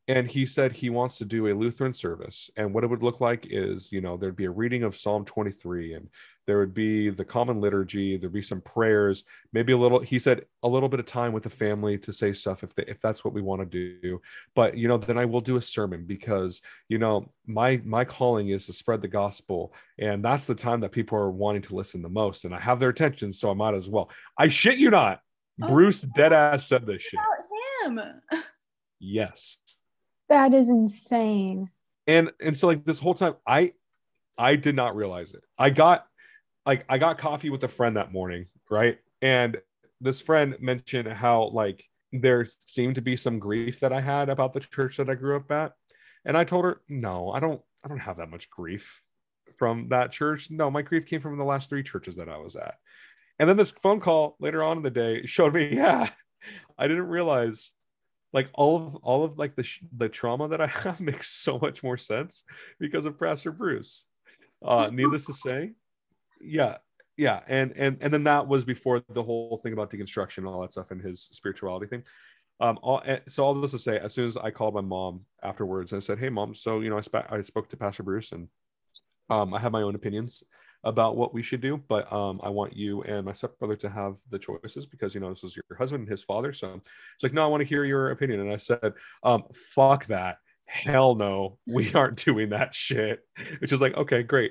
and he said he wants to do a Lutheran service, and what it would look like is, you know, there'd be a reading of Psalm twenty-three, and there would be the common liturgy, there'd be some prayers, maybe a little, he said, a little bit of time with the family to say stuff if they, if that's what we want to do. But, you know, then I will do a sermon, because, you know, my my calling is to spread the gospel, and that's the time that people are wanting to listen the most, and I have their attention, so I might as well. I shit you not. Oh, Bruce deadass said this shit. About him. Yes. That is insane. And and so like this whole time, I I did not realize it. I got like I got coffee with a friend that morning, right? And this friend mentioned how like there seemed to be some grief that I had about the church that I grew up at. And I told her, no, I don't I don't have that much grief from that church. No, my grief came from the last three churches that I was at. And then this phone call later on in the day showed me, yeah, I didn't realize like all of all of like the the trauma that I have makes so much more sense because of Pastor Bruce. Uh, needless to say, yeah, yeah, and and and then that was before the whole thing about deconstruction and all that stuff and his spirituality thing. Um, all, so all this to say, as soon as I called my mom afterwards, I said, "Hey, mom, so you know, I, sp- I spoke to Pastor Bruce, and um, I have my own opinions about what we should do, but um, I want you and my stepbrother to have the choices because, you know, this is your husband and his father." So it's like, no, I want to hear your opinion. And I said, um, fuck that. Hell no, we aren't doing that shit. Which is like, okay, great.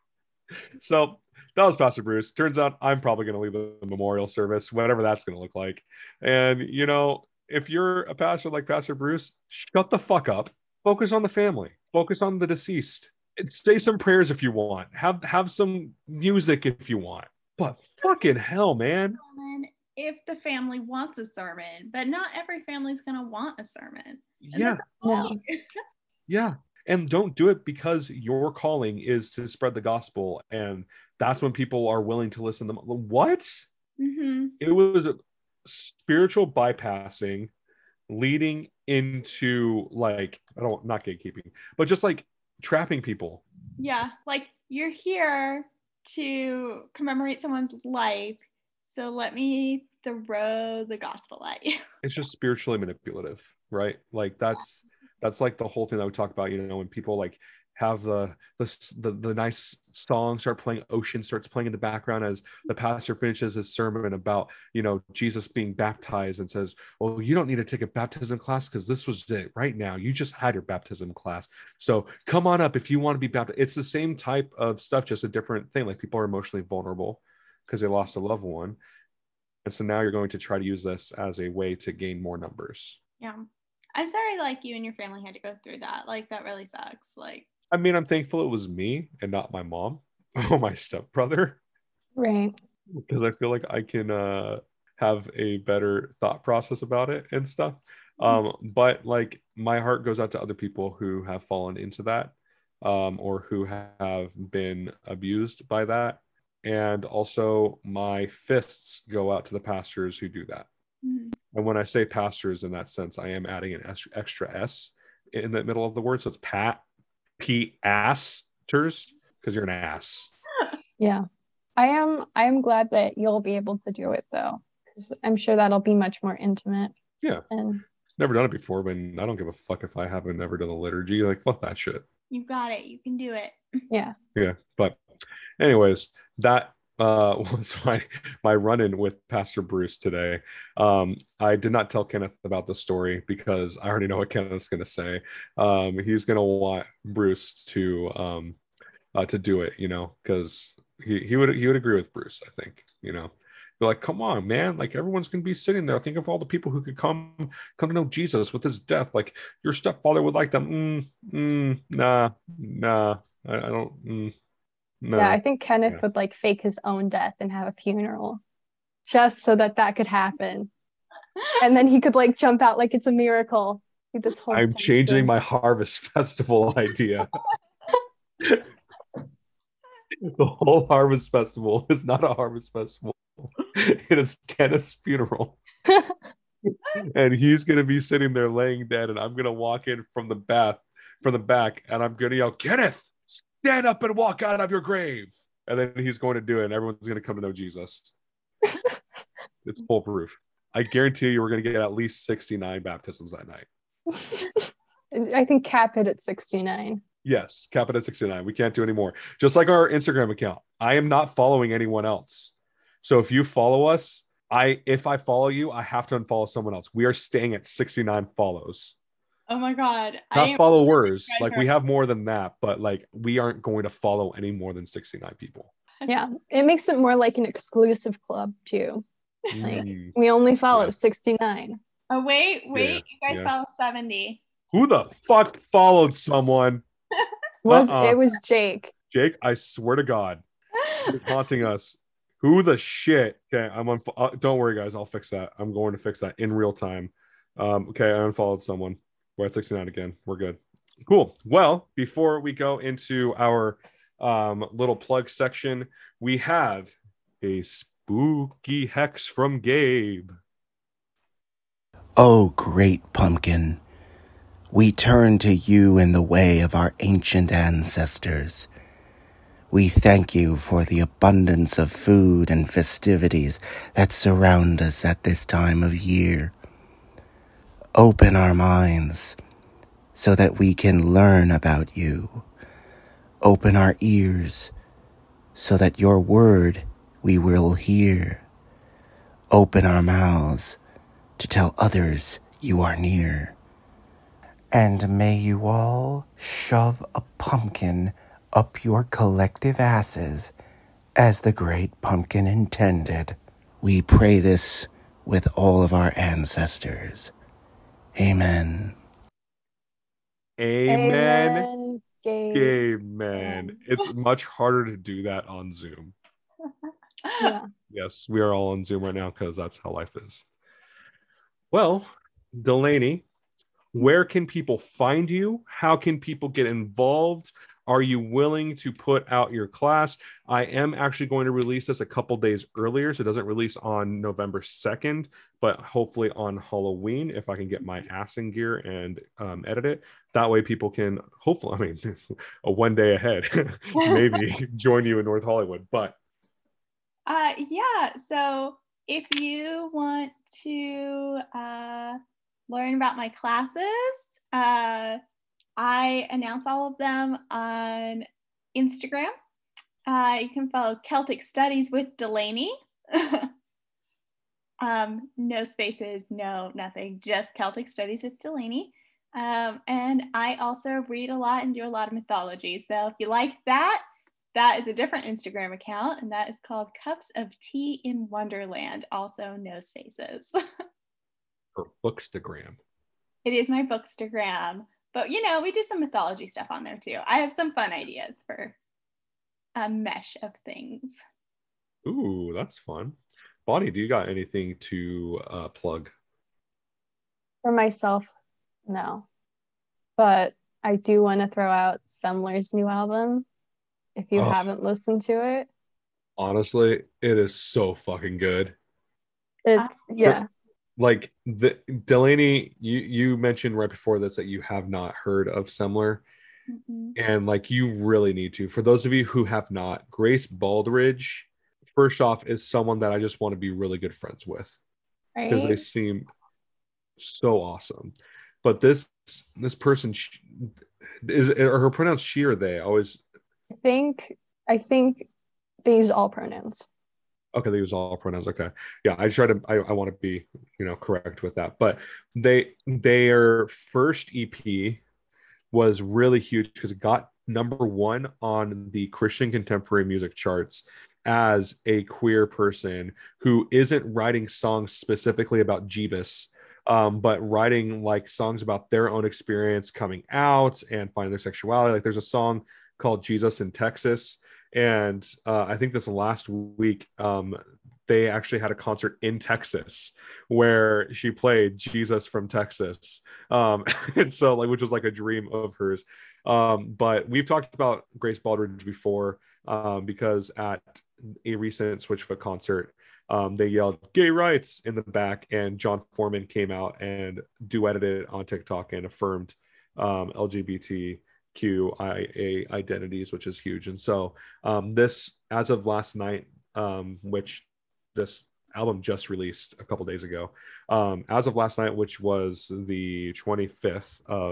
So that was Pastor Bruce. Turns out I'm probably going to lead the memorial service, whatever that's going to look like. And, you know, if you're a pastor like Pastor Bruce, shut the fuck up. Focus on the family. Focus on the deceased. Say some prayers if you want. Have have some music if you want. But fucking hell, man. If the family wants a sermon, but not every family's gonna want a sermon. And Yeah. that's okay. No. Yeah. And don't do it because your calling is to spread the gospel, and that's when people are willing to listen to them. What? Mm-hmm. It was a spiritual bypassing leading into like, I don't not gatekeeping, but just like trapping people. Yeah, like you're here to commemorate someone's life, so let me throw the gospel at you. It's just spiritually manipulative, right? Like that's that's like the whole thing that we talk about, you know, when people like have the the the, the nice song start playing, Ocean starts playing in the background as the pastor finishes his sermon about, you know, Jesus being baptized, and says, well, you don't need to take a baptism class because this was it right now. You just had your baptism class. So come on up if you want to be baptized. It's the same type of stuff, just a different thing. Like people are emotionally vulnerable because they lost a loved one. And so now you're going to try to use this as a way to gain more numbers. Yeah. I'm sorry like you and your family had to go through that. Like that really sucks. Like I mean, I'm thankful it was me and not my mom or my stepbrother. Right. Because I feel like I can uh, have a better thought process about it and stuff. Um, but like my heart goes out to other people who have fallen into that um, or who have been abused by that. And also my fists go out to the pastors who do that. mm-hmm. And when I say pastors in that sense, I am adding an extra S in the middle of the word. So it's Pat, P assers, because you're an ass. Yeah. I am I am glad that you'll be able to do it though, because I'm sure that'll be much more intimate. Yeah. And never done it before, but I don't give a fuck if I haven't never done the liturgy. Like, fuck that shit. You got it. You can do it. yeah. Yeah. But anyways, that uh, was my my run-in with Pastor Bruce today. Um, I did not tell Kenneth about the story because I already know what Kenneth's going to say. Um, he's going to want Bruce to um, uh, to do it, you know, because he, he would he would agree with Bruce, I think, you know. They're like, come on, man, like everyone's gonna be sitting there. Think of all the people who could come come to know Jesus with his death. Like your stepfather would like them. Mm, mm, nah, nah, I, I don't. Mm, no. Yeah, I think Kenneth Yeah. would like fake his own death and have a funeral just so that that could happen. And then he could like jump out like it's a miracle. Like, this whole I'm century. changing my harvest festival idea. The whole harvest festival is not a harvest festival. It is Kenneth's funeral. And he's going to be sitting there laying dead, and I'm going to walk in from the bath, from the back, and I'm going to yell, Kenneth, stand up and walk out of your grave. And then he's going to do it, and everyone's going to come to know Jesus. It's foolproof. I guarantee you we're going to get at least sixty-nine baptisms that night. I think cap it at sixty-nine. Yes, cap it at sixty-nine. We can't do any more. Just like our Instagram account. I am not following anyone else. So if you follow us, I if I follow you, I have to unfollow someone else. We are staying at sixty-nine follows. Oh my God. Not followers. Like we have more than that, but like we aren't going to follow any more than sixty-nine people. Yeah. It makes it more like an exclusive club too. Like Mm. we only follow Yeah. sixty-nine. Oh, wait, wait. Yeah, You guys yeah. follow seventy. Who the fuck followed someone? Was Uh-uh. it was Jake. Jake, I swear to God, he's haunting us. Who the shit? Okay, I'm on. Uh, don't worry, guys. I'll fix that. I'm going to fix that in real time. Um, okay, I unfollowed someone. We're at sixty-nine again. We're good. Cool. Well, before we go into our um, little plug section, we have a spooky hex from Gabe. O great pumpkin, we turn to you in the way of our ancient ancestors. We thank you for the abundance of food and festivities that surround us at this time of year. Open our minds so that we can learn about you. Open our ears so that your word we will hear. Open our mouths to tell others you are near. And may you all shove a pumpkin up your collective asses as the great pumpkin intended. We pray this with all of our ancestors. Amen. Amen. Amen. Gabe. Amen. It's much harder to do that on Zoom. Yeah. Yes, we are all on Zoom right now because that's how life is. Well, Delaney, where can people find you? How can people get involved? Are you willing to put out your class? I am actually going to release this a couple days earlier, so it doesn't release on November second, but hopefully on Halloween if I can get my ass in gear and um, edit it. That way people can hopefully, I mean, a one day ahead, maybe join you in North Hollywood. But Uh, yeah, so if you want to uh, learn about my classes, uh, I announce all of them on Instagram. Uh, you can follow Celtic Studies with Delaney. um, no spaces, no nothing, just Celtic Studies with Delaney. Um, and I also read a lot and do a lot of mythology. So if you like that, that is a different Instagram account, and that is called Cups of Tea in Wonderland, also no spaces. or Bookstagram. It is my Bookstagram. But, you know, we do some mythology stuff on there, too. I have some fun ideas for a mesh of things. Ooh, that's fun. Bonnie, do you got anything to uh, plug? For myself, no. But I do want to throw out Semler's new album. If you Oh. haven't listened to it, Honestly, it is so fucking good. it's yeah. Like the Delaney, you you mentioned right before this that you have not heard of Semler, Mm-hmm. and like you really need to. For those of you who have not, Grace Baldridge, first off, is someone that I just want to be really good friends with because they Right? seem so awesome. But this this person is or her pronounced she or they. I always I think I think they use all pronouns. Okay, they use all pronouns. Okay, yeah, I try to. I, I want to be, you know, correct with that. But they their first E P was really huge because it got number one on the Christian contemporary music charts as a queer person who isn't writing songs specifically about Jeebus, um, but writing like songs about their own experience coming out and finding their sexuality. Like there's a song called Jesus in Texas. And uh, I think this last week, um, they actually had a concert in Texas where she played Jesus from Texas. Um, and so like, which was like a dream of hers. Um, but we've talked about Grace Baldridge before um, because at a recent Switchfoot concert, um, they yelled gay rights in the back and John Foreman came out and duetted it on TikTok and affirmed um, L G B T Q I A identities, which is huge. And so um, this, as of last night, um, which this album just released a couple days ago, um, as of last night, which was the twenty-fifth of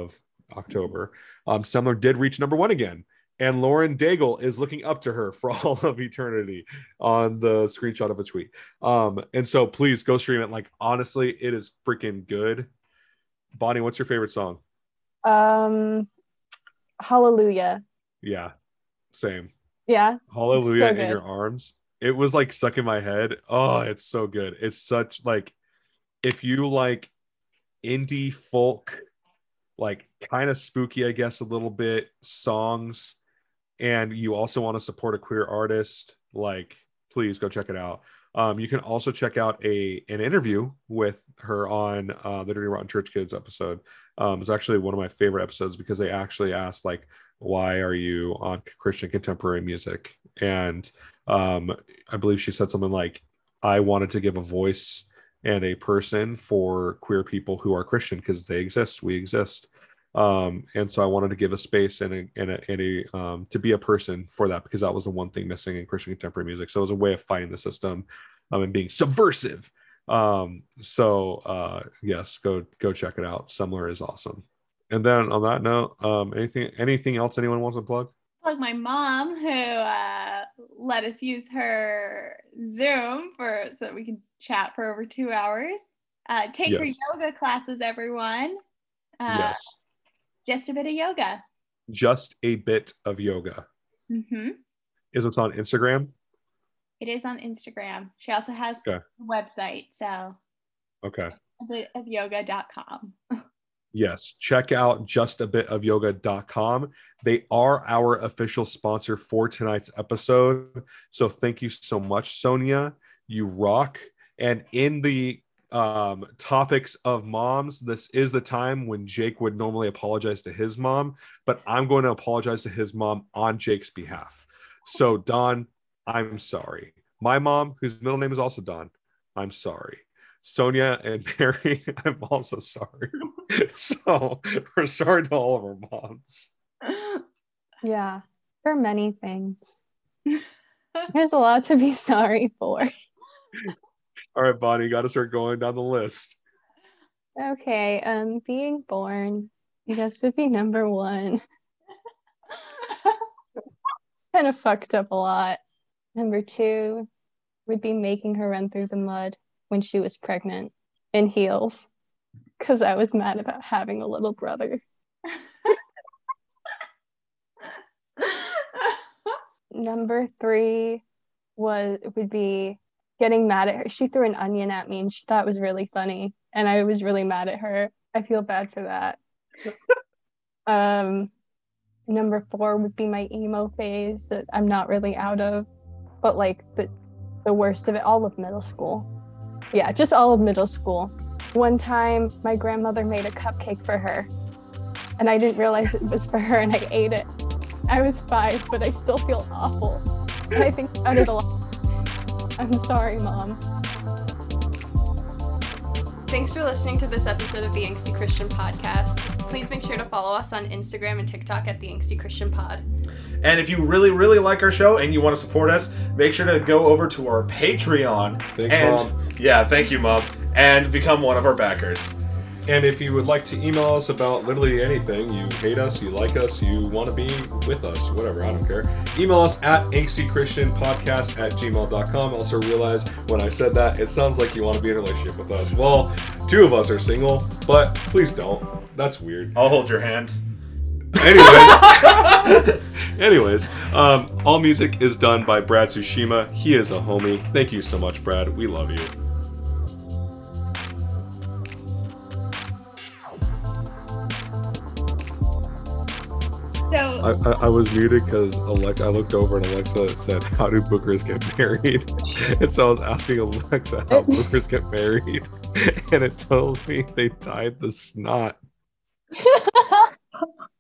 October. Um, Stemler did reach number one again. And Lauren Daigle is looking up to her for all of eternity on the screenshot of a tweet. Um, and so please go stream it. Like, honestly, it is freaking good. Bonnie, what's your favorite song? Um, Hallelujah. Yeah, same. Yeah. Hallelujah so in good. Your Arms. It was like stuck in my head. Oh, it's so good. It's such like, if you like indie folk, like kind of spooky, I guess, a little bit songs, and you also want to support a queer artist, like, please go check it out. Um, you can also check out a an interview with her on uh, the Dirty Rotten Church Kids episode. Um, it's actually one of my favorite episodes because they actually asked, like, why are you on Christian contemporary music? And um, I believe she said something like, I wanted to give a voice and a person for queer people who are Christian because they exist. We exist. Um, and so I wanted to give a space and a, and a, and a um, to be a person for that, because that was the one thing missing in Christian contemporary music. So it was a way of fighting the system um, and being subversive. Um, so uh, yes, go go check it out. Sumler is awesome. And then on that note, um, anything anything else anyone wants to plug? Plug my mom, who uh, let us use her Zoom for so that we can chat for over two hours. Uh, take Yes. her yoga classes, everyone. Uh, Yes, Just a bit of yoga. just a bit of yoga. Mm-hmm. Is this on Instagram? It is on Instagram. She also has Okay. a website, so Okay. a bit of yoga dot com. Yes, check out just a bit of yoga dot com. They are our official sponsor for tonight's episode. So thank you so much, Sonia. You rock. And in the um, topics of moms, this is the time when Jake would normally apologize to his mom, but I'm going to apologize to his mom on Jake's behalf. So Dawn, I'm sorry. My mom, whose middle name is also Dawn, I'm sorry. Sonia and Mary, I'm also sorry. So we're sorry to all of our moms. Yeah, for many things. There's a lot to be sorry for. All right, Bonnie, you got to start going down the list. Okay, um, being born, I guess, would be number one. Kind of fucked up a lot. Number two would be making her run through the mud when she was pregnant in heels, because I was mad about having a little brother. Number three was would be getting mad at her. She threw an onion at me and she thought it was really funny, and I was really mad at her. I feel bad for that. um, number four would be my emo phase that I'm not really out of, but like the the worst of it, all of middle school. Yeah, just all of middle school. One time, my grandmother made a cupcake for her, and I didn't realize it was for her, and I ate it. I was five, but I still feel awful. And I think about it a lot. I'm sorry, Mom. Thanks for listening to this episode of the Angsty Christian Podcast. Please make sure to follow us on Instagram and TikTok at the Angsty Christian Pod. And if you really, really like our show and you want to support us, make sure to go over to our Patreon. Thanks, and, Mom. Yeah, thank you, Mom. And become one of our backers. And if you would like to email us about literally anything, you hate us, you like us, you want to be with us, whatever, I don't care, email us at angstychristianpodcast at gmail dot com. Also realize when I said that, it sounds like you want to be in a relationship with us. Well, two of us are single, but please don't. That's weird. I'll hold your hand. Anyways, anyways, um, all music is done by Brad Tsushima. He is a homie. Thank you so much, Brad. We love you. So I, I, I was muted because Alexa, I looked over and Alexa said, "How do bookers get married?" And so I was asking Alexa how bookers get married, and it tells me they tied the snot.